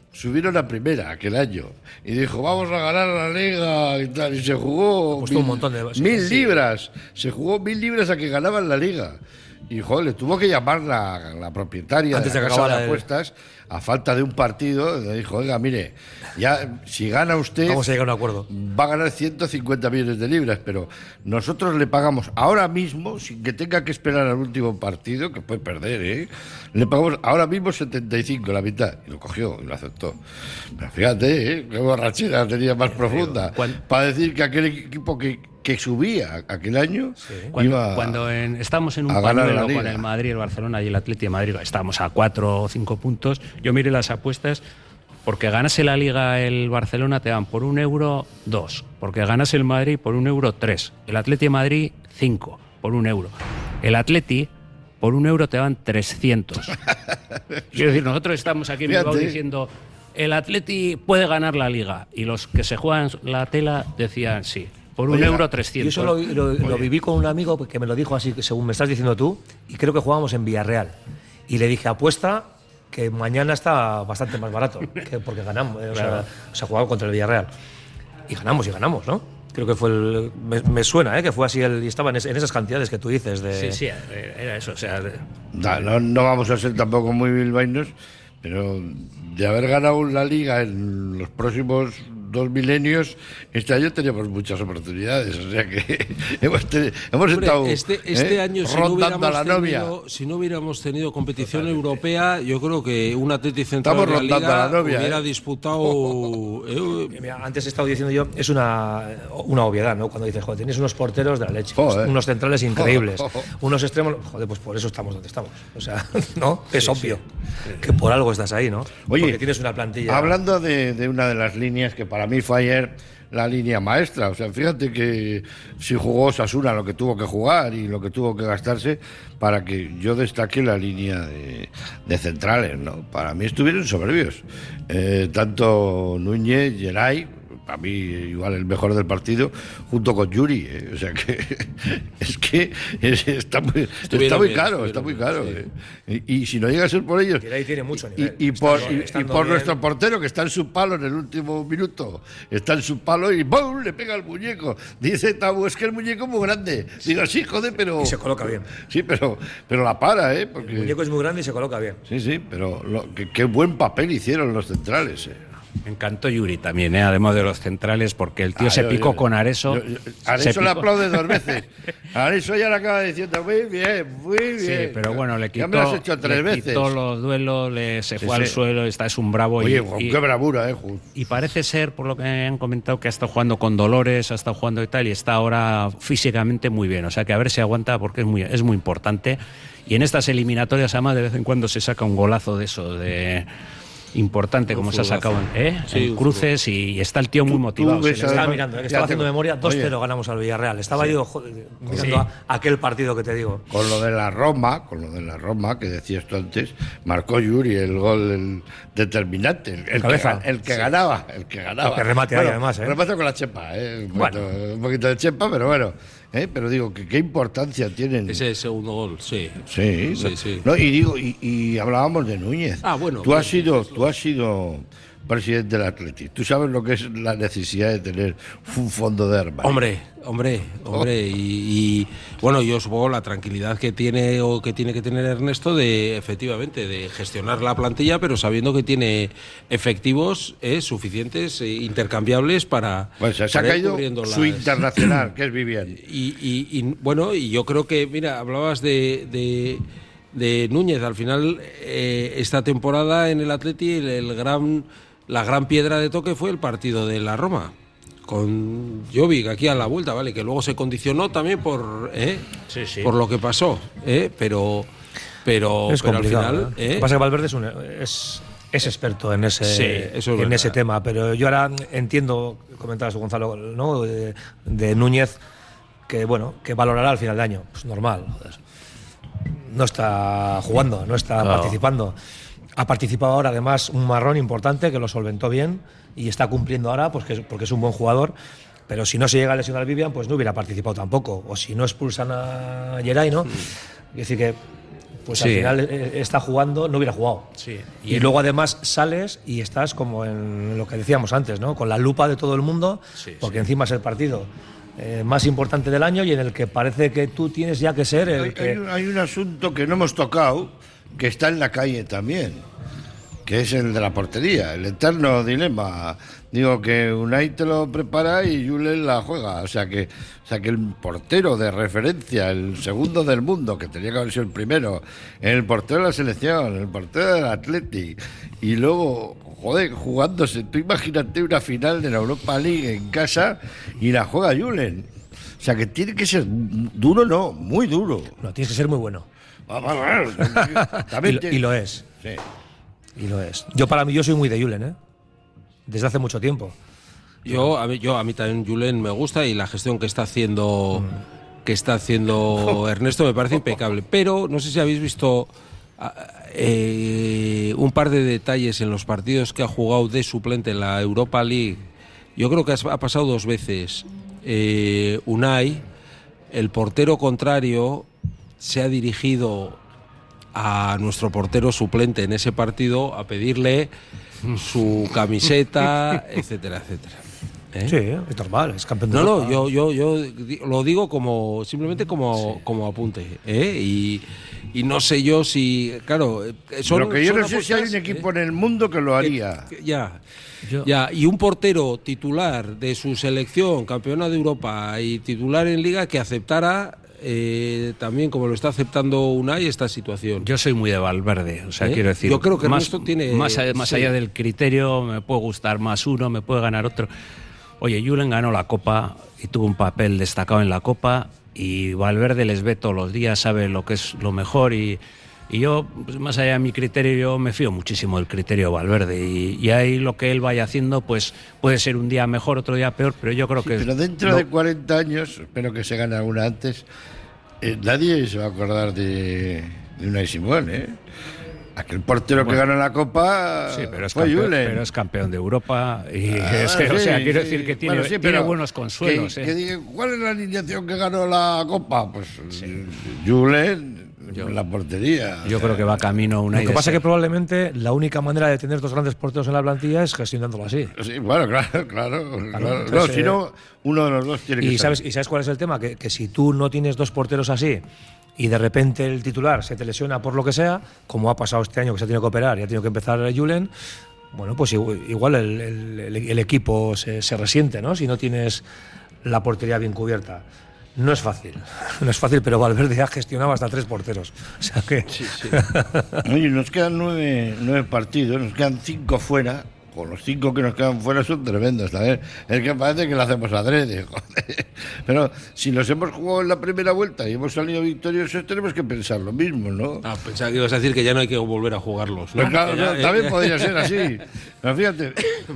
aquel año y dijo, vamos a ganar la Liga y tal, y se jugó un montón de 1.000 libras, se jugó 1.000 libras a que ganaban la Liga. Y joder, le tuvo que llamar la propietaria antes de la casa de apuestas a falta de un partido. Le dijo, oiga, mire, ya si gana usted, vamos a llegar a un acuerdo. Va a ganar 150 millones de libras, pero nosotros le pagamos ahora mismo, sin que tenga que esperar al último partido, que puede perder, le pagamos ahora mismo 75, la mitad. Y lo cogió y lo aceptó. Pero fíjate, qué borrachera tenía más profunda. Para decir que aquel equipo que subía aquel año cuando estábamos en un pañuelo con el Madrid, el Barcelona y el Atleti de Madrid, estábamos a 4 o 5 puntos. Yo miré las apuestas, porque ganase la Liga el Barcelona te dan por 1 euro 2, porque ganase el Madrid por 1 euro 3, el Atleti de Madrid 5 por 1 euro, el Atleti por 1 euro te dan 300. Quiero decir, nosotros estamos aquí en Bilbao diciendo el Atleti puede ganar la Liga, y los que se juegan la tela decían sí. Por 1 euro 300. Yo eso lo viví con un amigo que me lo dijo así, según me estás diciendo tú, y creo que jugábamos en Villarreal. Y le dije, apuesta que mañana está bastante más barato, porque ganamos. O sea, jugaba contra el Villarreal. Y ganamos, ¿no? Creo que fue me suena, que fue así, y estaba en esas cantidades que tú dices. Sí, era eso. O sea, no vamos a ser tampoco muy bilbaínos, pero de haber ganado la Liga en los próximos 2 milenios, este año teníamos muchas oportunidades, o sea que hemos estado este año rondando a la novia. Si no hubiéramos tenido competición europea, yo creo que un Atleti central de la Liga hubiera disputado. Mira, antes he estado diciendo yo, es una obviedad, ¿no? Cuando dices, joder, tienes unos porteros de la leche, unos centrales increíbles, unos extremos, joder, pues por eso estamos donde estamos. O sea, ¿no? Es obvio que por algo estás ahí, ¿no? Oye, porque tienes una plantilla. Hablando de una de las líneas que para mí fue ayer la línea maestra, o sea, fíjate que si jugó Osasuna lo que tuvo que jugar y lo que tuvo que gastarse para que yo destaque la línea de centrales, ¿no? Para mí estuvieron soberbios, tanto Núñez, Geray, para mí igual el mejor del partido, junto con Yuri, o sea que es que está muy caro. Y si no llega a ser por ellos, Geray tiene mucho nivel. Y por nuestro portero, que está en su palo en el último minuto, está en su palo y ¡bum!, le pega el muñeco. Dice Tabu, es que el muñeco es muy grande. Digo, sí, joder, pero... Y se coloca bien. Sí, pero la para, Porque... El muñeco es muy grande y se coloca bien. Sí, pero qué buen papel hicieron los centrales, Me encantó Yuri también, además de los centrales, porque el tío se picó con Areso. Areso le aplaude 2 veces. Areso ya le acaba diciendo, muy bien, muy bien. Sí, pero bueno, le quitó, ya me lo has hecho 3 veces. Quitó los duelos, se fue al suelo, es un bravo. Oye, qué bravura, Y parece ser, por lo que han comentado, que ha estado jugando con dolores, ha estado jugando y tal, y está ahora físicamente muy bien. O sea, que a ver si aguanta, porque es muy importante. Y en estas eliminatorias, además, de vez en cuando se saca un golazo de eso, importante, como se ha sacado en cruces, y está el tío muy motivado. Estaba mirando, estaba haciendo memoria, 2-0 ganamos al Villarreal. Estaba yo mirando aquel partido que te digo. Con lo de la Roma, que decías tú antes, marcó Yuri el gol determinante, el que ganaba. El que remate ahí, además. Remate con la chepa, un poquito de chepa, pero bueno. Pero digo, qué importancia tienen. Ese segundo gol, sí. Sí. No, y hablábamos de Núñez. Bueno. Tú has sido presidente del Athletic. Tú sabes lo que es la necesidad de tener un fondo de armas. Hombre. Y bueno, yo supongo la tranquilidad que tiene o que tiene que tener Ernesto efectivamente, de gestionar la plantilla, pero sabiendo que tiene efectivos suficientes, intercambiables para. Pues se ha caído su internacional, que es Vivian. Y bueno, y yo creo que, mira, hablabas de Núñez. Al final, esta temporada en el Atleti, la gran piedra de toque fue el partido de la Roma, con Jovic aquí a la vuelta, ¿vale? Que luego se condicionó también por lo que pasó, pero es al final. Lo que pasa es que Valverde es experto en ese tema, pero yo ahora entiendo, comentabas Gonzalo, ¿no? de Núñez, que valorará al final de año. Pues normal, joder. No está jugando, no está participando. Ha participado ahora, además, un marrón importante que lo solventó bien y está cumpliendo ahora porque es un buen jugador. Pero si no se llega a lesionar Vivian, pues no hubiera participado tampoco. O si no expulsan a Geray, ¿no? Es decir que al final está jugando, no hubiera jugado. Sí. Y luego además sales y estás como en lo que decíamos antes, ¿no? Con la lupa de todo el mundo, porque encima es el partido más importante del año y en el que parece que tú tienes ya que ser Hay un asunto que no hemos tocado, que está en la calle también, que es el de la portería, el eterno dilema. Digo que Unai te lo prepara y Julen la juega, o sea que el portero de referencia, el segundo del mundo, que tenía que haber sido el primero, el portero de la selección, el portero del Athletic, y luego, joder, jugándose, tú imagínate una final de la Europa League en casa y la juega Julen. O sea que tiene que ser duro, no, muy duro. No, tienes que ser muy bueno. Y lo es. Sí. Y lo es. Yo soy muy de Julen, desde hace mucho tiempo. A mí también Julen me gusta, y la gestión que está haciendo Ernesto me parece impecable. Pero no sé si habéis visto un par de detalles en los partidos que ha jugado de suplente en la Europa League. Yo creo que ha pasado 2 veces. Unai, el portero contrario, se ha dirigido a nuestro portero suplente en ese partido a pedirle su camiseta, etcétera. Sí, es normal, es campeón de Europa. Yo lo digo simplemente como apunte, y no sé yo si, claro, lo que yo no sé si hay un equipo en el mundo que lo haría. Y un portero titular de su selección, campeona de Europa y titular en Liga, que aceptara también, como lo está aceptando Unai, esta situación. Yo soy muy de Valverde, o sea, quiero decir, yo creo que Ernesto tiene más allá del criterio, me puede gustar más uno, me puede ganar otro. Oye, Julen ganó la Copa y tuvo un papel destacado en la Copa, y Valverde les ve todos los días, sabe lo que es lo mejor, y yo, pues, más allá de mi criterio, yo me fío muchísimo del criterio de Valverde, y ahí lo que él vaya haciendo, pues puede ser un día mejor, otro día peor, pero yo creo que... Pero dentro de 40 años, espero que se gane alguna antes, nadie se va a acordar de Unai Simón, Aquel portero que ganó la Copa, sí, pero es campeón de Europa, y quiero decir que tiene buenos consuelos. ¿Cuál es la alineación que ganó la Copa? Pues Julen, la portería. Yo creo que va camino una. Lo que pasa es que probablemente la única manera de tener 2 grandes porteros en la plantilla es gestionándolo así. Sí, bueno, claro. Entonces, no, si no, uno de los dos tiene que saber. ¿Y sabes cuál es el tema? Que si tú no tienes 2 porteros así, y de repente el titular se te lesiona por lo que sea, como ha pasado este año, que se ha tenido que operar y ha tenido que empezar Julen, bueno, pues igual el equipo se resiente, ¿no? Si no tienes la portería bien cubierta. No es fácil, pero Valverde ha gestionado hasta 3 porteros. O sea que... Sí. Oye, nos quedan 9 partidos, nos quedan 5 fuera. Con los 5 que nos quedan fuera son tremendos, ¿sabes? Es que parece que lo hacemos adrede, joder. Pero si los hemos jugado en la primera vuelta y hemos salido victoriosos, tenemos que pensar lo mismo, ¿no? Pensaba que ibas a decir que ya no hay que volver a jugarlos, ¿no? Pues claro, también podría ser así. Pero fíjate,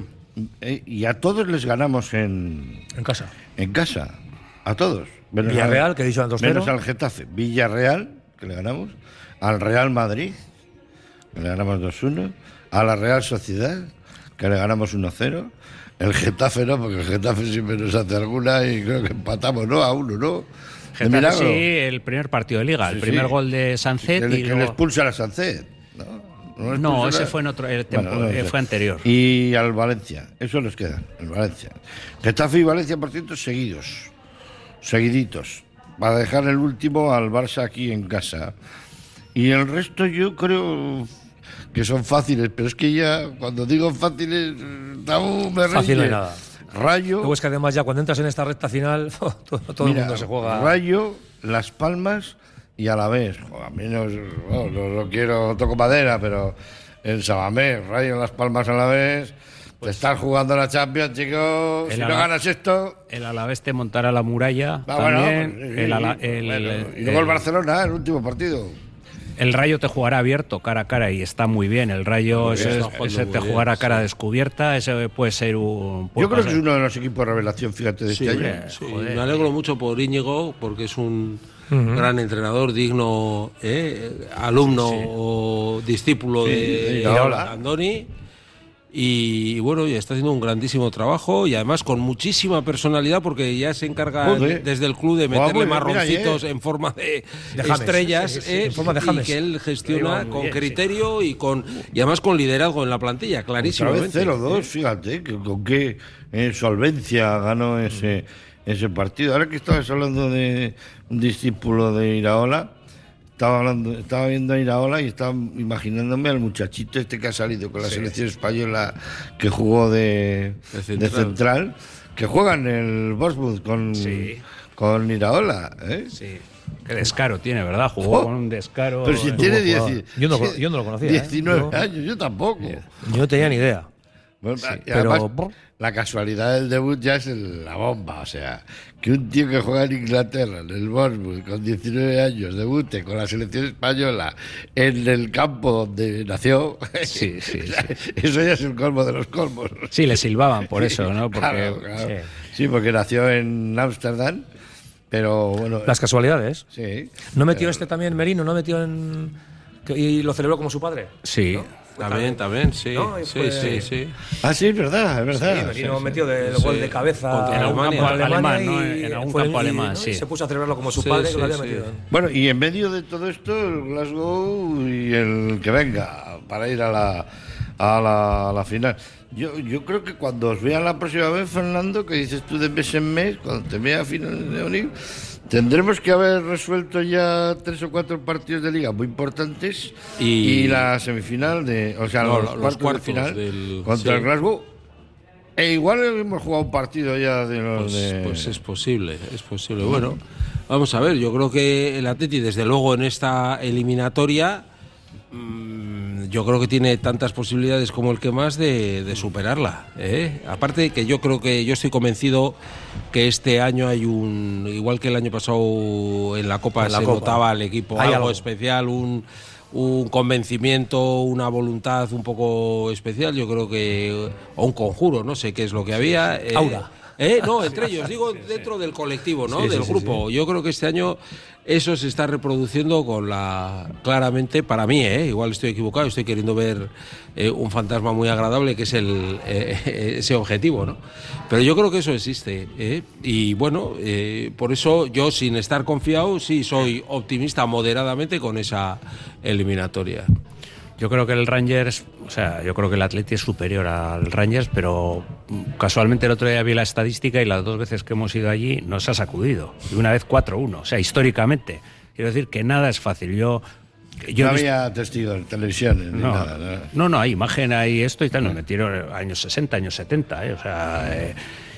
y a todos les ganamos en casa. En casa, a todos. Villarreal, que he dicho antes. Menos al Getafe. Villarreal, que le ganamos. Al Real Madrid, que le ganamos 2-1. A la Real Sociedad, que le ganamos 1-0. El Getafe no, porque el Getafe siempre nos hace alguna y creo que empatamos, ¿no? A 1, ¿no? Getafe sí, el primer partido de Liga, el primer gol de Sancet. Que le expulsa a Sancet, ¿no? No, ese fue en otro fue anterior. Y al Valencia, eso nos queda, el Valencia. Getafe y Valencia, por cierto, seguiditos. Para dejar el último al Barça aquí en casa. Y el resto yo creo que son fáciles, pero es que ya cuando digo fáciles, me fácil no hay nada. Rayo. Luego es que además ya cuando entras en esta recta final, todo el mundo se juega. Rayo, Las Palmas y Alavés. A mí no quiero, toco madera, pero en Samamés, Rayo, Las Palmas, Alavés. Te estás jugando la Champions, chicos. Si no ganas esto. El Alavés te montará la muralla. También. Y luego el Barcelona, el último partido. El Rayo te jugará abierto, cara a cara, y está muy bien. El Rayo ese te jugará a cara descubierta. Ese puede ser un... Yo creo que es uno de los equipos revelación, fíjate, de este año. Sí. Me alegro mucho por Íñigo, porque es un gran entrenador, digno alumno o discípulo de Andoni. Y bueno, ya está haciendo un grandísimo trabajo y además con muchísima personalidad, porque ya se encarga desde el club de meterle marroncitos en forma de estrellas, en forma de James, y que él gestiona con criterio y además con liderazgo en la clarísimamente. 0-2, fíjate con qué solvencia ganó ese partido. Ahora que estabas hablando de un discípulo de Iraola, estaba viendo a Iraola y estaba imaginándome al muchachito este que ha salido con la selección española, que jugó de central, que juega en el Wolfsburg con Iraola, ¿eh? Sí. Qué descaro tiene, ¿verdad? Jugó con un descaro. Pero si tiene yo no lo conocía. 19 años, yo tampoco. Yo no tenía ni idea. Bueno, además, la casualidad del debut ya es la bomba, o sea, que un tío que juega en Inglaterra, en el Bournemouth, con 19 años, debute con la selección española en el campo donde nació. Sí. Eso ya es el colmo de los colmos. Sí, le silbaban por eso, ¿no? Porque, claro. Sí, porque nació en Ámsterdam, pero bueno. Las casualidades. Sí. ¿No metió también Merino? ¿No metió y lo celebró como su padre? Sí. ¿No? También, sí. ¿No? Sí. Ah, sí, es verdad. Sí, Merino metió el gol de cabeza en algún campo alemán, ¿no? En algún campo alemán, ¿no? Sí. Y se puso a celebrarlo como su padre, que lo había metido. Bueno, y en medio de todo esto, el Glasgow y el que venga para ir a la final. Yo creo que cuando os vean la próxima vez, Fernando, que dices tú de mes en mes, cuando te vea a finales de Onil, tendremos que haber resuelto ya 3 o 4 partidos de liga muy importantes y la semifinal los cuartos de final contra el Glasgow. E igual hemos jugado un partido ya de los pues es posible. Bueno, vamos a ver, yo creo que el Atleti, desde luego, en esta eliminatoria, yo creo que tiene tantas posibilidades como el que más de superarla, ¿eh? Aparte que yo estoy convencido que este año hay igual que el año pasado en la Copa notaba al equipo algo especial, un convencimiento, una voluntad un poco especial, yo creo que, o un conjuro, no sé qué es lo que había. Aura. No, entre ellos, digo dentro del colectivo, ¿no? Del grupo. Yo creo que este año eso se está reproduciendo claramente, para mí, igual estoy equivocado, estoy queriendo ver un fantasma muy agradable, que es ese objetivo, ¿no? Pero yo creo que eso existe, y bueno, por eso yo, sin estar confiado, sí soy optimista moderadamente con esa eliminatoria. Yo creo que el Rangers, yo creo que el Atleti es superior al Rangers, pero casualmente el otro día vi la estadística y las 2 veces que hemos ido allí nos ha sacudido. Y una vez 4-1, históricamente. Quiero decir que nada es fácil. Yo No había testigos en televisión ni nada. No, hay imagen, hay esto y tal. Nos metieron años 60, años 70, o sea...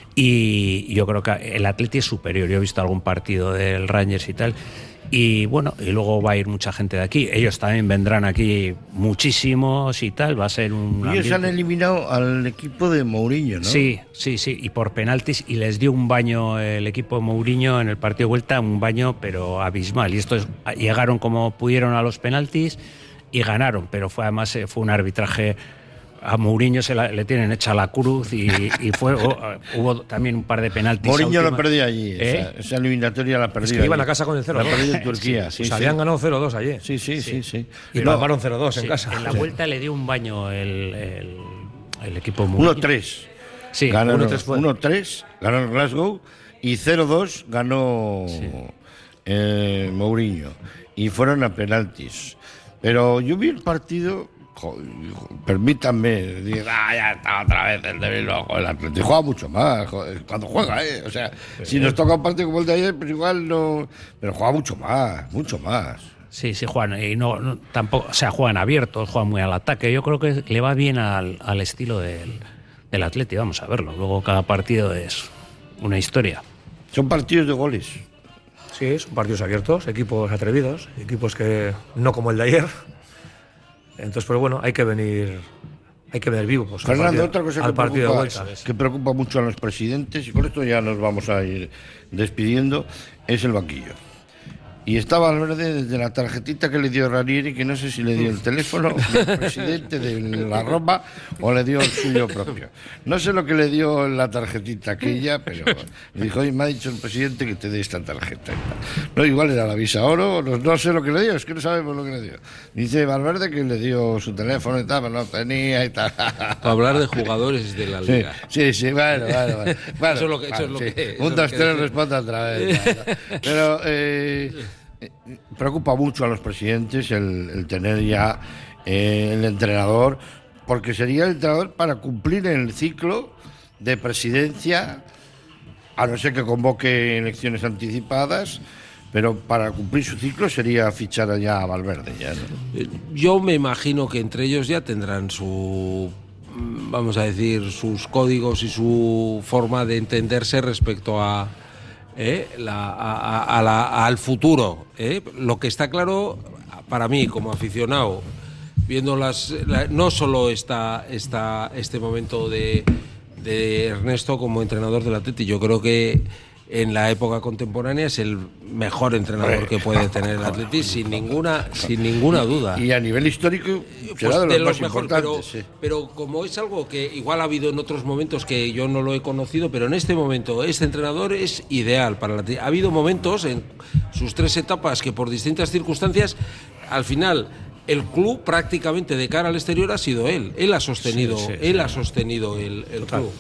y yo creo que el Atleti es superior. Yo he visto algún partido del Rangers y tal. Y bueno, y luego va a ir mucha gente de aquí. Ellos también vendrán aquí muchísimos y tal. Va a ser un ambiente. Ellos han eliminado al equipo de Mourinho, ¿no? Sí, y por penaltis. Y les dio un baño el equipo de Mourinho en el partido de vuelta, un baño pero abismal. Y estos llegaron como pudieron a los penaltis y ganaron. Pero fue además fue un arbitraje... A Mourinho le tienen hecha la cruz y hubo también un par de penaltis. Mourinho lo perdió allí, esa eliminatoria la perdió. Es que iban a casa con el 0-2. La perdió en Turquía. Sí, habían ganado 0-2 ayer. Sí. Y palmaron 0-2 en casa. En la vuelta le dio un baño el equipo Mourinho. 1-3. Sí, 1-3 ganó el Glasgow y 0-2 ganó Mourinho. Y fueron a penaltis. Pero yo vi el partido... permítanme, ya está otra vez el de Bilbao. El Atleti juega mucho más cuando juega, o sea, si nos toca un partido como el de ayer, pues igual no, pero juega mucho más. Sí, juegan y no tampoco, o sea, juegan abiertos, juegan muy al ataque. Yo creo que le va bien al estilo del Atleti, vamos a verlo. Luego cada partido es una historia. Son partidos de goles. Sí, son partidos abiertos, equipos atrevidos, equipos que no como el de ayer. Entonces, pero bueno, hay que venir vivo. Pues, Fernando, otra cosa que preocupa mucho a los presidentes, y con esto ya nos vamos a ir despidiendo, es el banquillo. Y está Valverde desde la tarjetita que le dio Ranieri, que no sé si le dio el teléfono del presidente de la Roma o le dio el suyo propio. No sé lo que le dio en la tarjetita aquella, pero le dijo, oye, me ha dicho el presidente que te dé esta tarjeta. No, igual era la Visa Oro, no sé lo que le dio, es que no sabemos lo que le dio. Dice Valverde que le dio su teléfono y tal, pero no tenía y tal. Para hablar de jugadores de la Liga. Sí, bueno. Eso es lo que... Un 2-3 responde otra vez. Pero... preocupa mucho a los presidentes el tener ya el entrenador, porque sería el entrenador para cumplir el ciclo de presidencia, a no ser que convoque elecciones anticipadas, pero para cumplir su ciclo sería fichar ya a Valverde. Yo me imagino que entre ellos ya tendrán sus códigos y su forma de entenderse respecto al futuro. Lo que está claro para mí como aficionado, viendo no solo este momento de Ernesto como entrenador del Atleti, yo creo que en la época contemporánea es el mejor entrenador que puede tener el Atleti, sin ninguna duda. Y a nivel histórico será de los más importantes. Pero como es algo que igual ha habido en otros momentos que yo no lo he conocido, pero en este momento este entrenador es ideal para el Atleti. Ha habido momentos en sus 3 etapas que por distintas circunstancias, al final el club prácticamente de cara al exterior ha sido él. Él ha sostenido, el club.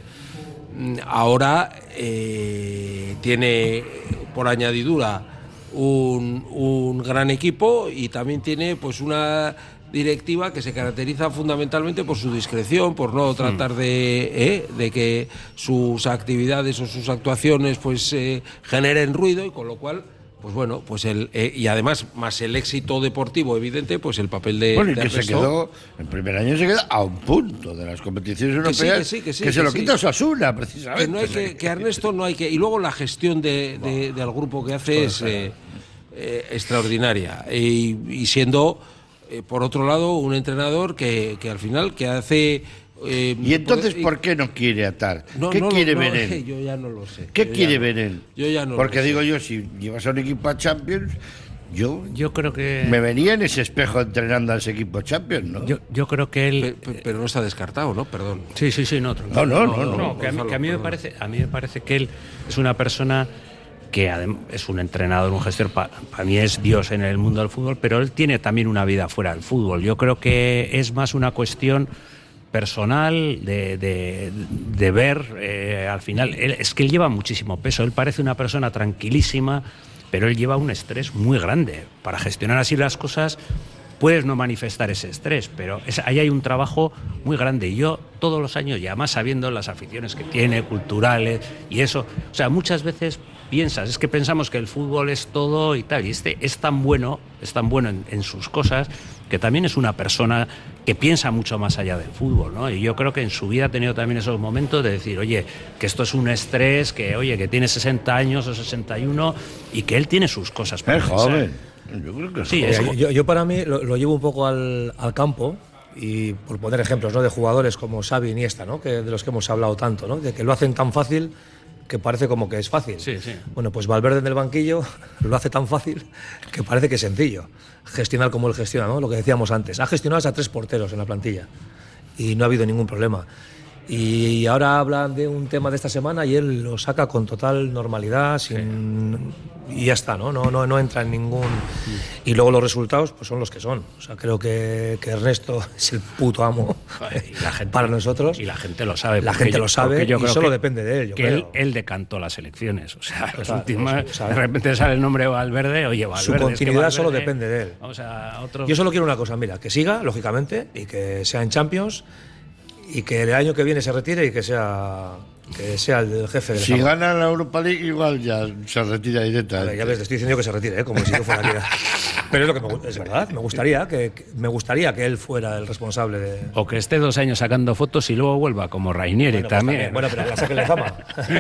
Ahora tiene por añadidura un gran equipo y también tiene pues una directiva que se caracteriza fundamentalmente por su discreción, por no tratar de que sus actividades o sus actuaciones pues generen ruido, y con lo cual pues bueno, pues y además más el éxito deportivo evidente, pues el papel de que se quedó, el primer año se queda a un punto de las competiciones europeas, que se lo quita Osasuna precisamente. Que no hay que Ernesto no hay que, y luego la gestión del grupo que hace es extraordinaria, y siendo por otro lado un entrenador que al final que hace ¿y entonces por qué no quiere atar? ¿Qué quiere ver él? Yo ya no lo sé. ¿Qué quiere ver él? Yo ya no Porque lo sé. digo yo, si llevas a un equipo a Champions, yo creo que me venía en ese espejo entrenando a ese equipo Champions, ¿no? Yo creo que él pero no está descartado, ¿no? Perdón. Sí, no. No. Que a mí me parece que él es una persona que es un entrenador, un gestor, para mí es Dios en el mundo del fútbol, pero él tiene también una vida fuera del fútbol. Yo creo que es más una cuestión personal de ver al final, es que él lleva muchísimo peso, él parece una persona tranquilísima, pero él lleva un estrés muy grande. Para gestionar así las cosas puedes no manifestar ese estrés, pero ahí hay un trabajo muy grande. Y yo todos los años, y además sabiendo las aficiones que tiene, culturales y eso, o sea, muchas veces piensas, es que pensamos que el fútbol es todo y tal, y es tan bueno en sus cosas, que también es una persona que piensa mucho más allá del fútbol, ¿no? Y yo creo que en su vida ha tenido también esos momentos de decir, oye, que esto es un estrés, que tiene 60 años o 61 y que él tiene sus cosas para pensar. Joven. Yo creo que sí, yo para mí lo llevo un poco al campo, y por poner ejemplos, ¿no?, de jugadores como Xavi, Iniesta, ¿no?, que de los que hemos hablado tanto, ¿no?, de que lo hacen tan fácil que parece como que es fácil. Sí, sí. Bueno, pues Valverde en el banquillo lo hace tan fácil que parece que es sencillo gestionar como él gestiona, ¿no? Lo que decíamos antes. Ha gestionado hasta 3 porteros en la plantilla y no ha habido ningún problema. Y ahora hablan de un tema de esta semana y él lo saca con total normalidad, y ya está, ¿no? No entra en ningún... Y luego los resultados pues son los que son. O sea, creo que Ernesto es el puto amo y la gente, para nosotros. Y la gente lo sabe. La gente lo sabe y solo depende de él, yo creo. Él decantó las elecciones. O sea, las últimas, de repente sale el nombre de Valverde, oye, Valverde... Su continuidad es que Valverde, solo depende de él. Vamos a otro... Yo solo quiero una cosa, mira, que siga, lógicamente, y que sea en Champions, y que el año que viene se retire y que sea el jefe del Si gana la Europa League, igual ya se retira directamente. Ya ves, te estoy diciendo que se retire, como si yo fuera aquí. Pero es lo que es verdad, me gustaría que él fuera el responsable de... O que esté 2 años sacando fotos y luego vuelva, como Rainieri también. Bueno, pero la saquen de fama.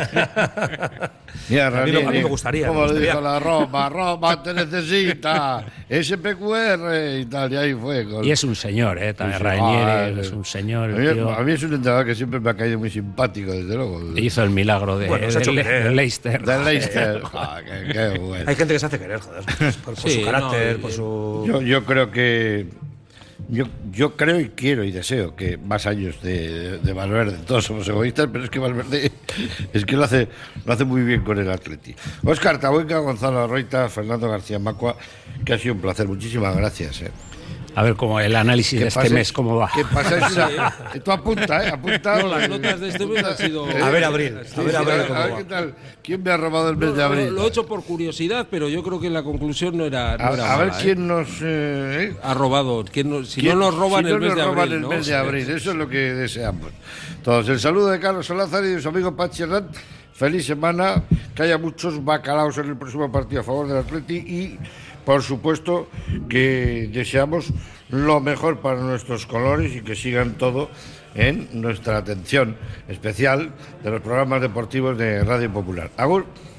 Mira, a mí me gustaría. Como le dijo la Roma te necesita, SPQR y tal, y ahí fue. Y es un señor, también Rainieri es un señor. A mí es un entrenador que siempre me ha caído muy simpático, desde luego. Hizo el milagro de Leicester. De Leicester. Qué bueno. Hay gente que se hace querer, joder, por su carácter, por su... Yo creo que... Yo creo y quiero y deseo que más años de Valverde. Todos somos egoístas, pero es que Valverde es que lo hace muy bien con el Atleti. Óscar Tabuenca, Gonzalo Arroita, Fernando García Macua, que ha sido un placer. Muchísimas gracias. A ver cómo el análisis de este mes, cómo va. ¿Qué pasa? Tú apunta, apunta. No, las notas de este mes han sido... A ver, abril. A ver qué tal. ¿Quién me ha robado el mes de abril? Lo he hecho por curiosidad, pero yo creo que la conclusión no era a ver quién nos... ha robado. Si no nos roban el mes de abril. El mes de abril, eso es lo que deseamos. Todos, el saludo de Carlos Salazar y de su amigo Pachi Herrán. Feliz semana, que haya muchos bacalaos en el próximo partido a favor del Atleti y... Por supuesto que deseamos lo mejor para nuestros colores y que sigan todo en nuestra atención especial de los programas deportivos de Radio Popular. Agur.